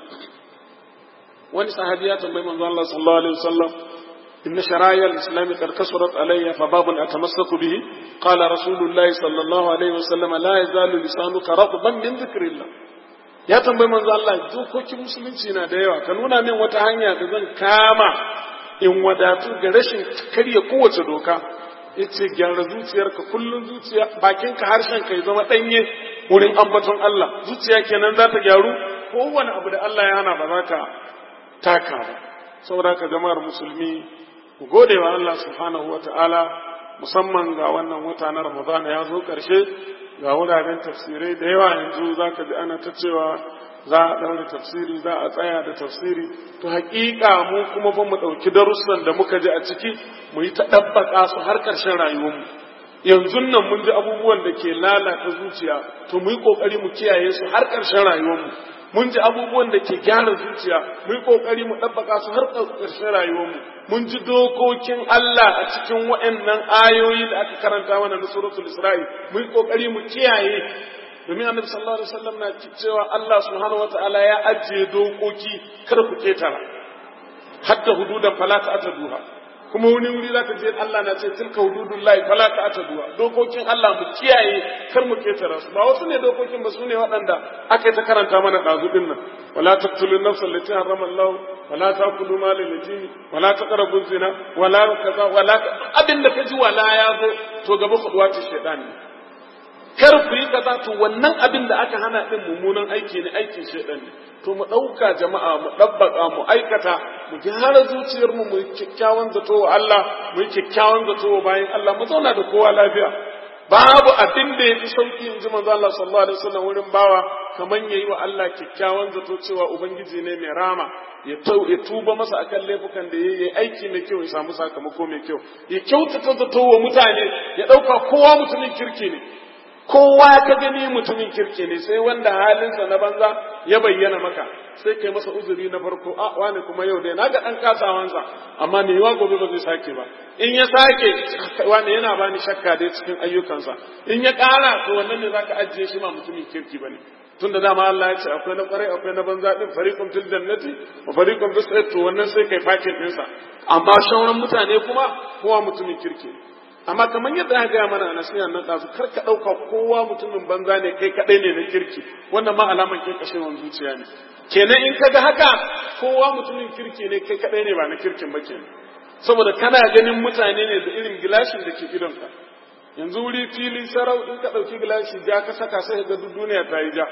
wani sahabi ya tambayi manzo Allah sallallahu alaihi wasallam inna shara'i'a al-islam qad kasurat alayya fa babun atamassaku bihi qala rasulullahi sallallahu alaihi wasallam la yazalu lisanuka ratban min dhikrillah ya tambayi manzo Allah dokokin musulunci na da yawa ka nuna min wata hanya da zan kama in wadatu ga rashin karya kowace doka yace gyara zuciyarka kullun zuciya bakinka harshen ka ya zama danye wurin ambaton Allah zuciya kenan za ta gyaru kowane abu da Allah ya hana ba za ka taka ba saboda ka jama'ar musulmi ku gode wa Allah subhanahu wataala musamman ga wannan wata na Ramadan ya zo karshe ga wuraren tafsirai da yawa yanzu zaka ji ana ta cewa za a daura tafsiri za a tsaya da tafsiri to haƙiƙa mu kuma fa mu ɗauki darussan da muka ji a ciki mu yi ta ɗabbaka su har ƙarshen rayuwarmu yanzu nan mun ji abubuwan da ke lalata zuciya to mu yi kokari mu kiyaye su har ƙarshen rayuwarmu. Mun ji abubuwan da ke gyara zuciya mu yi kokari mu dabbaka su har ƙarshen rayuwarmu. Mun ji dokokin Allah a cikin waɗannan ayoyi da aka karanta mana na suratul Isra'i mu yi kokari mu kiyaye, domin annabi sallallahu alaihi wasallam na cewa Allah subhanahu wataala ya ajiye dokoki kar ku ketara hatta hududan fala ta'taduha. Kuma wani wuri zaka je Allah na ce tilka hududullahi fala ta'taduha, dokokin Allah mu kiyaye kar mu ketara su. Ba wasu ne dokokin ba, su ne waɗanda aka yi ta karanta mana ɗazu ɗin nan. Wala taqtulun nafsa allati harrama Allah wala taqulu mal al-yatim wala taqrabu zina wala kaza wala abin da kaji wala ya zo to gaba kuduwa ce shaytan. Kar ku yi kaza to wannan abin da aka hana din mummunan aiki ne, aikin shaytan ne. To mu ɗauka jama'a, mu ɗabbaka, mu aikata, mu gyara zuciyarmu, mu yi kyakkyawan zato wa Allah, mu yi kyakkyawan zato wa bayan Allah, mu zauna da kowa lafiya. Babu abin da ya fi sauƙi in ji manzo Allah sallallahu alaihi wasallam wurin bawa kaman yayi wa Allah kyakkyawan zato cewa ubangiji ne mai rama, ya ya tuba masa akan laifukan da yayi aiki mai kyau ya samu sakamako mai kyau. Ya kyautata zato wa mutane, ya ɗauka kowa mutumin kirki ne. Kowa ka gani mutumin kirki ne, sai wanda halinsa na banza ya bayyana maka sai kai masa uzuri na farko, a wani kuma yau dai naga dan kasawansa amma me yawa gobe ba zai sake ba. In ya sake wani yana bani shakka dai cikin ayyukansa, in ya ƙara to wannan ne zaka ajiye shi ma mutumin kirki bane. Tunda dama Allah ya ce akwai na kwarai akwai na banza din, fariqun fil jannati wa fariqun fis sa'ir, to wannan sai kai fakin ɗinsa. Amma shauran mutane kuma kowa mutumin kirki ne. Amma kamar yadda aka gaya mana a nasihan nan ɗazu, kar ka ɗauka kowa mutumin banza ne kai kaɗai ne na kirki, wannan ma alaman ke kashewan zuciya ne. Kenan in ka ga haka kowa mutumin kirki ne kai kaɗai ne ba na kirkin ba kenan, saboda kana ganin mutane ne da irin gilashin da ke idonka. Yanzu wuri fili sarau in ka ɗauki gilashi ja ka saka sai ga duk duniya ta yi ja,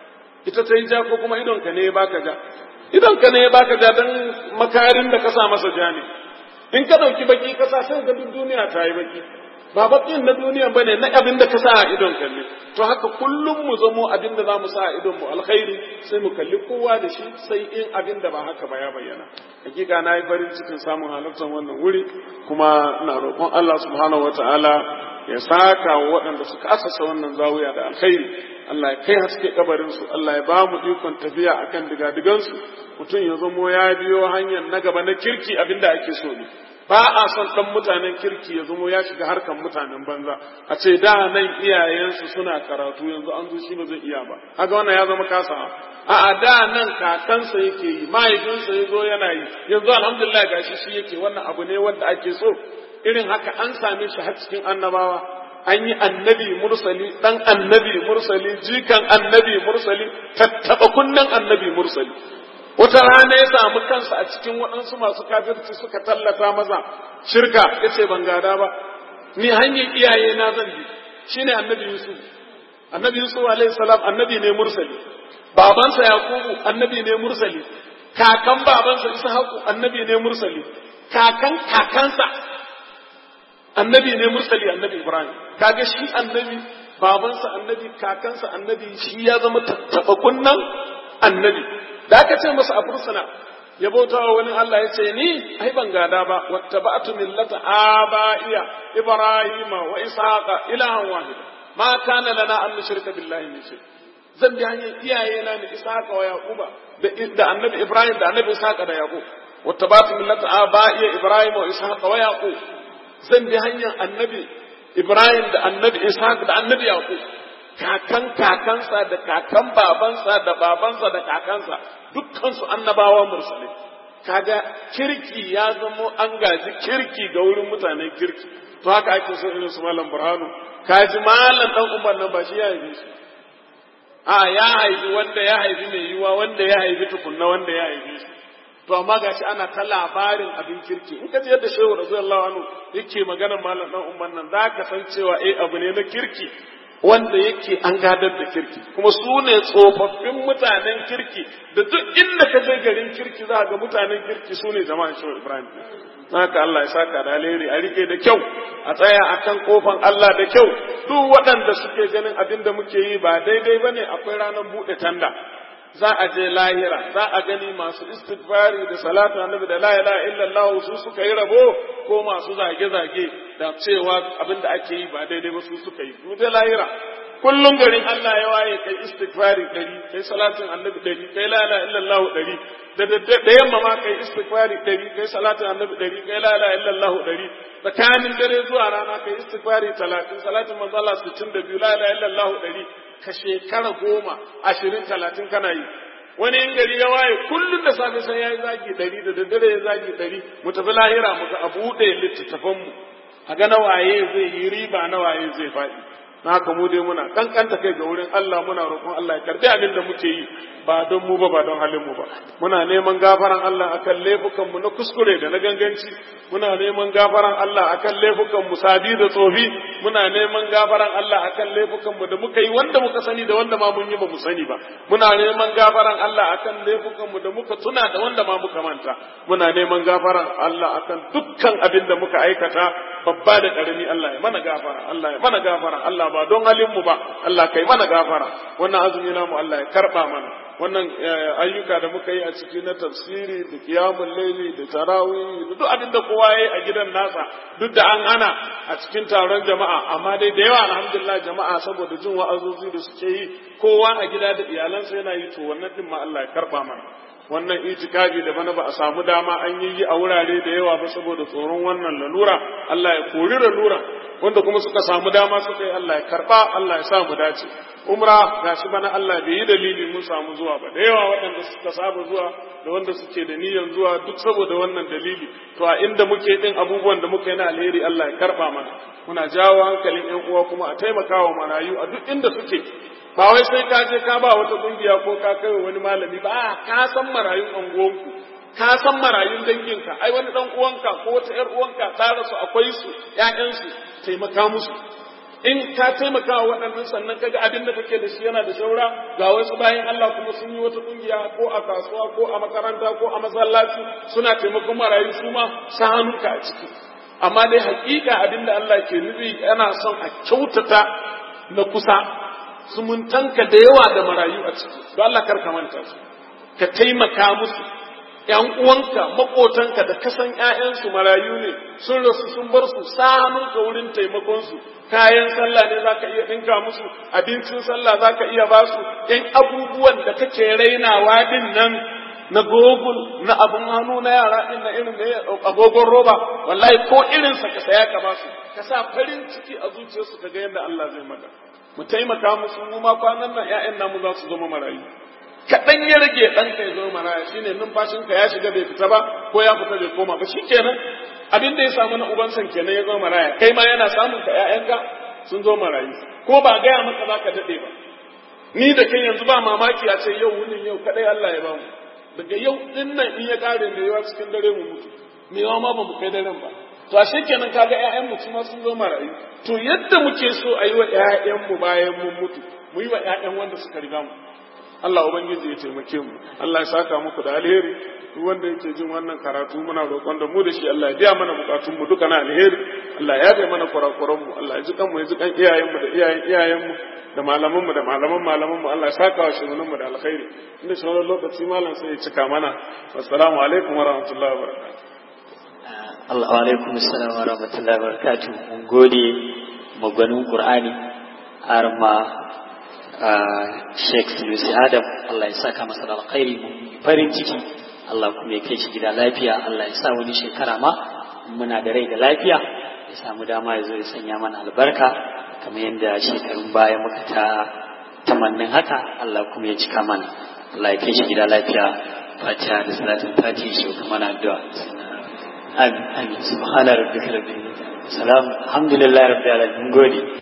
ita ta yi ja ko kuma idonka ne ya baka ja, idonka ne ya baka ja don makarin da ka sa masa ja ne. In ka ɗauki baki ka sa sai ga duk duniya ta yi baki, ba bakin na duniya ba ne, na abin da ka sa a idon kalli. To haka kullum mu zamo abin da za mu sa a idon mu alkhairi, sai mu kalli kowa da shi, sai in abin da ba haka ba ya bayyana. Hakika na yi farin cikin samun halartar wannan wuri, kuma ina roƙon Allah subhanahu wataala ya saka wa waɗanda suka asasa wannan zawiya da alkhairi. Allah ya kai haske kabarinsu, Allah ya ba mu ikon tafiya akan digadigansu, mutum ya zamo ya biyo hanyar na gaba na kirki abinda ake so ne. Ba a son ɗan mutanen kirki ya zamo ya shiga harkan mutanen banza, a ce da nan iyayensu suna karatu yanzu an zo shi ba zai iya ba, haka wannan ya zama kasa. A'a da nan kakansa yake yi, mahaifinsa ya zo yana yi, yanzu alhamdulillah gashi shi yake, wannan abu ne wanda ake so. Irin haka an same shi har cikin annabawa. An yi annabi mursali, ɗan annabi mursali, jikan annabi mursali, tattaɓa kunnen annabi mursali. Wata rana ya samu kansa a cikin waɗansu masu kafirci suka tallata maza shirka, ya ce ban gada ba, ni hanyar iyaye na zan bi, shi ne annabi Yusuf. Annabi Yusuf alaihi salam annabi ne mursali, babansa Yakubu annabi ne mursali, kakan babansa Ishaku annabi ne mursali, kakan kakansa annabi ne mursali, annabi Ibrahim. Kaga shi annabi, babansa annabi, kakansa annabi, shi ya zama tattaɓa kunnan annabi. Da aka ce masa a fursuna ya bauta wa wani Allah ya ce ni ai ban gada ba, wattaba'tu millata abaiya Ibrahima wa Ishaqa ilahan wahid ma kana lana an nushrika billahi min shay. Zan bi hanyar iyaye na ni Ishaqa wa Yaquba da annabi Ibrahim da annabi Ishaqa da Yaqub. Wattaba'tu millata abaiya Ibrahima wa Ishaqa wa Yaqub. Zan bi hanyar annabi Ibrahim da annabi Ishaq da annabi Yaqub, kakan kakansa da kakan babansa da babansa da kakansa, dukkansu annabawa mursalai. Kaga kirki ya zamo an gaji kirki ga wurin mutanen kirki. To haka ake so irin su Malam Burhanu. Kaji Malam dan Umar nan ba shi ya haife shi. A ya haifi wanda ya haifi mai yiwa, wanda ya haifi tukunna wanda ya haife shi. To amma gashi ana ta labarin abin kirki. In ka ji yadda Shehu radiyallahu anhu yake maganar Malam dan Umar nan, zaka san cewa eh abu ne na kirki wanda yake an gadar da kirki, kuma su ne tsofaffin mutanen kirki, da duk inda ka je garin kirki za ga mutanen kirki su ne jama'an Shehu Ibrahim. Haka Allah ya saka da alheri, a rike da kyau, a tsaya akan kofan Allah da kyau. Duk waɗanda suke ganin abin da muke yi ba daidai bane, akwai ranar buɗe tanda. Za a je lahira, za a gani masu istighfari da salatu annabi da la ilaha illallah su suka yi rabo, ko masu zage-zage da cewa abin da ake yi ba daidai ba su suka yi mu da lahira kullum garin Allah ya waye kai istighfari ɗari kai salatin annabi ɗari kai la ilaha illallah ɗari da da yamma ma kai istighfari ɗari kai salatin annabi ɗari kai la ilaha illallah ɗari tsakanin dare zuwa rana kai istighfari talatin salatin manzo Allah sittin da biyu la ilaha illallah ɗari ka shekara goma ashirin talatin kana yi wani in gari ya waye kullum da safe sai ya yi zagi ɗari da daddare ya zagi ɗari mu tafi lahira mu ga abu da littattafanmu a ga nawaye zai yi riba nawaye zai faɗi na haka mu dai muna kankanta kai ga wurin Allah muna roƙon Allah ya karbi abin da muke yi ba don mu ba ba don halin mu ba muna neman gafaran Allah akan laifukan mu na kuskure da na ganganci muna neman gafaran Allah akan laifukan mu sabi da tsofi muna neman gafaran Allah akan laifukan mu da muka yi wanda muka sani da wanda ma mun yi ba mu sani ba muna neman gafaran Allah akan laifukan mu da muka tuna da wanda ma muka manta muna neman gafaran Allah akan dukkan abin da muka aikata babba da karami Allah ya mana gafara Allah ya mana gafara Allah ba don halin mu ba Allah kai mana gafara wannan azumi namu Allah ya karba mana wannan ayyuka da muka yi a ciki na tafsiri da qiyamul layli da tarawih da duk abin da kowa yayi a gidan nasa duk da an hana a cikin taron jama'a amma dai da yawa alhamdulillah jama'a saboda jin wa'azozi da suke yi kowa a gida da iyalansa yana yi to wannan din ma Allah ya karba mana wannan itikafi da bana ba a samu dama an yi a wurare da yawa ba saboda tsoron wannan lalura Allah ya kori lalura wanda kuma suka samu dama suka yi Allah ya karba Allah ya sa mu dace umra gashi bana Allah bai yi dalili mun samu zuwa ba da yawa waɗanda suka saba zuwa da wanda suke da niyyar zuwa duk saboda wannan dalili to a inda muke din abubuwan da muke na alheri Allah ya karba mana muna jawo hankalin ƴan uwa kuma a taimakawa marayu a duk inda suke ba wai sai ka je ka ba wata kungiya ko ka kai wani malami ba ka san marayun anguwanku ka san marayun danginka ai wani dan uwanka ko wata ƴar uwanka tsara su akwai su ƴaƴansu taimaka musu in ka taimaka wa waɗannan sannan kaga abin da kake da shi yana da shaura ga wasu bayan Allah kuma sun yi wata kungiya ko a kasuwa ko a makaranta ko a masallaci suna taimakon marayu su ma sa hannunka a ciki amma dai hakika abin da Allah ke nufi yana son a kyautata na kusa zumuntanka da yawa da marayu a ciki don Allah kar ka manta su ka taimaka musu ƴan uwanka makotanka da kasan ƴaƴansu marayu ne sun rasu sun bar su samun ka wurin taimakon su kayan sallah ne zaka iya dinka musu abincin sallah zaka iya ba su ɗan abubuwan da kake rainawa din nan na gogul na abun hannu na yara din na irin da agogon roba wallahi ko irin sa ka saya ka ba su ka sa farin ciki a zuciyarsu ka ga yadda Allah zai maka mu taimaka musu mu ma kwanan nan ƴaƴan namu za su zama marayu kaɗan ya rage ɗanka ya zama maraya shine numfashinka ya shiga bai fita ba ko ya fita bai koma ba shikenan abin da ya samu na ubansan kenan ya zama maraya kai ma yana samun ka ƴaƴanka sun zo marayu ko ba gaya maka za ka daɗe ba ni da kai yanzu ba mamaki a ce yau wunin yau kaɗai Allah ya bamu daga yau ɗin nan in ya ƙare da yawa cikin dare mu mutu me yawa ma ba mu kai daren ba to ashe kenan kaga ƴaƴan mu kuma sun zo marayu to yadda muke so a yi wa ƴaƴan mu bayan mun mutu mu yi wa ƴaƴan wanda suka riga mu Allah ubangiji ya taimake mu Allah ya saka muku da alheri duk wanda yake jin wannan karatu muna roƙon da mu da shi Allah ya biya mana bukatun mu duka na alheri Allah ya yafe mana kurakuran mu Allah ya ji kan mu ya ji kan iyayen mu da iyayen iyayen mu da malaman mu da malaman malaman mu Allah ya saka wa shugunan mu da alkhairi inda shi wannan lokaci malam sai ya cika mana assalamu alaikum wa rahmatullahi wa barakatuh Allah wa alaikum assalam wa rahmatullahi wa barakatuh mun gode maganin Qur'ani har ma Sheikh Sulusi Adam Allah ya saka masa da alkhairi farin ciki Allah kuma ya kai shi gida lafiya Allah ya sa wani shekara ma muna da rai da lafiya ya samu dama ya zo ya sanya mana albarka kamar yadda shekarun baya muka ta tamannin haka Allah kuma ya cika mana Allah ya kai shi gida lafiya fatiha da salatin fatiha shi kuma na addu'a amin amin subhana rabbika rabbil izzati salam alhamdulillahi rabbil alamin gode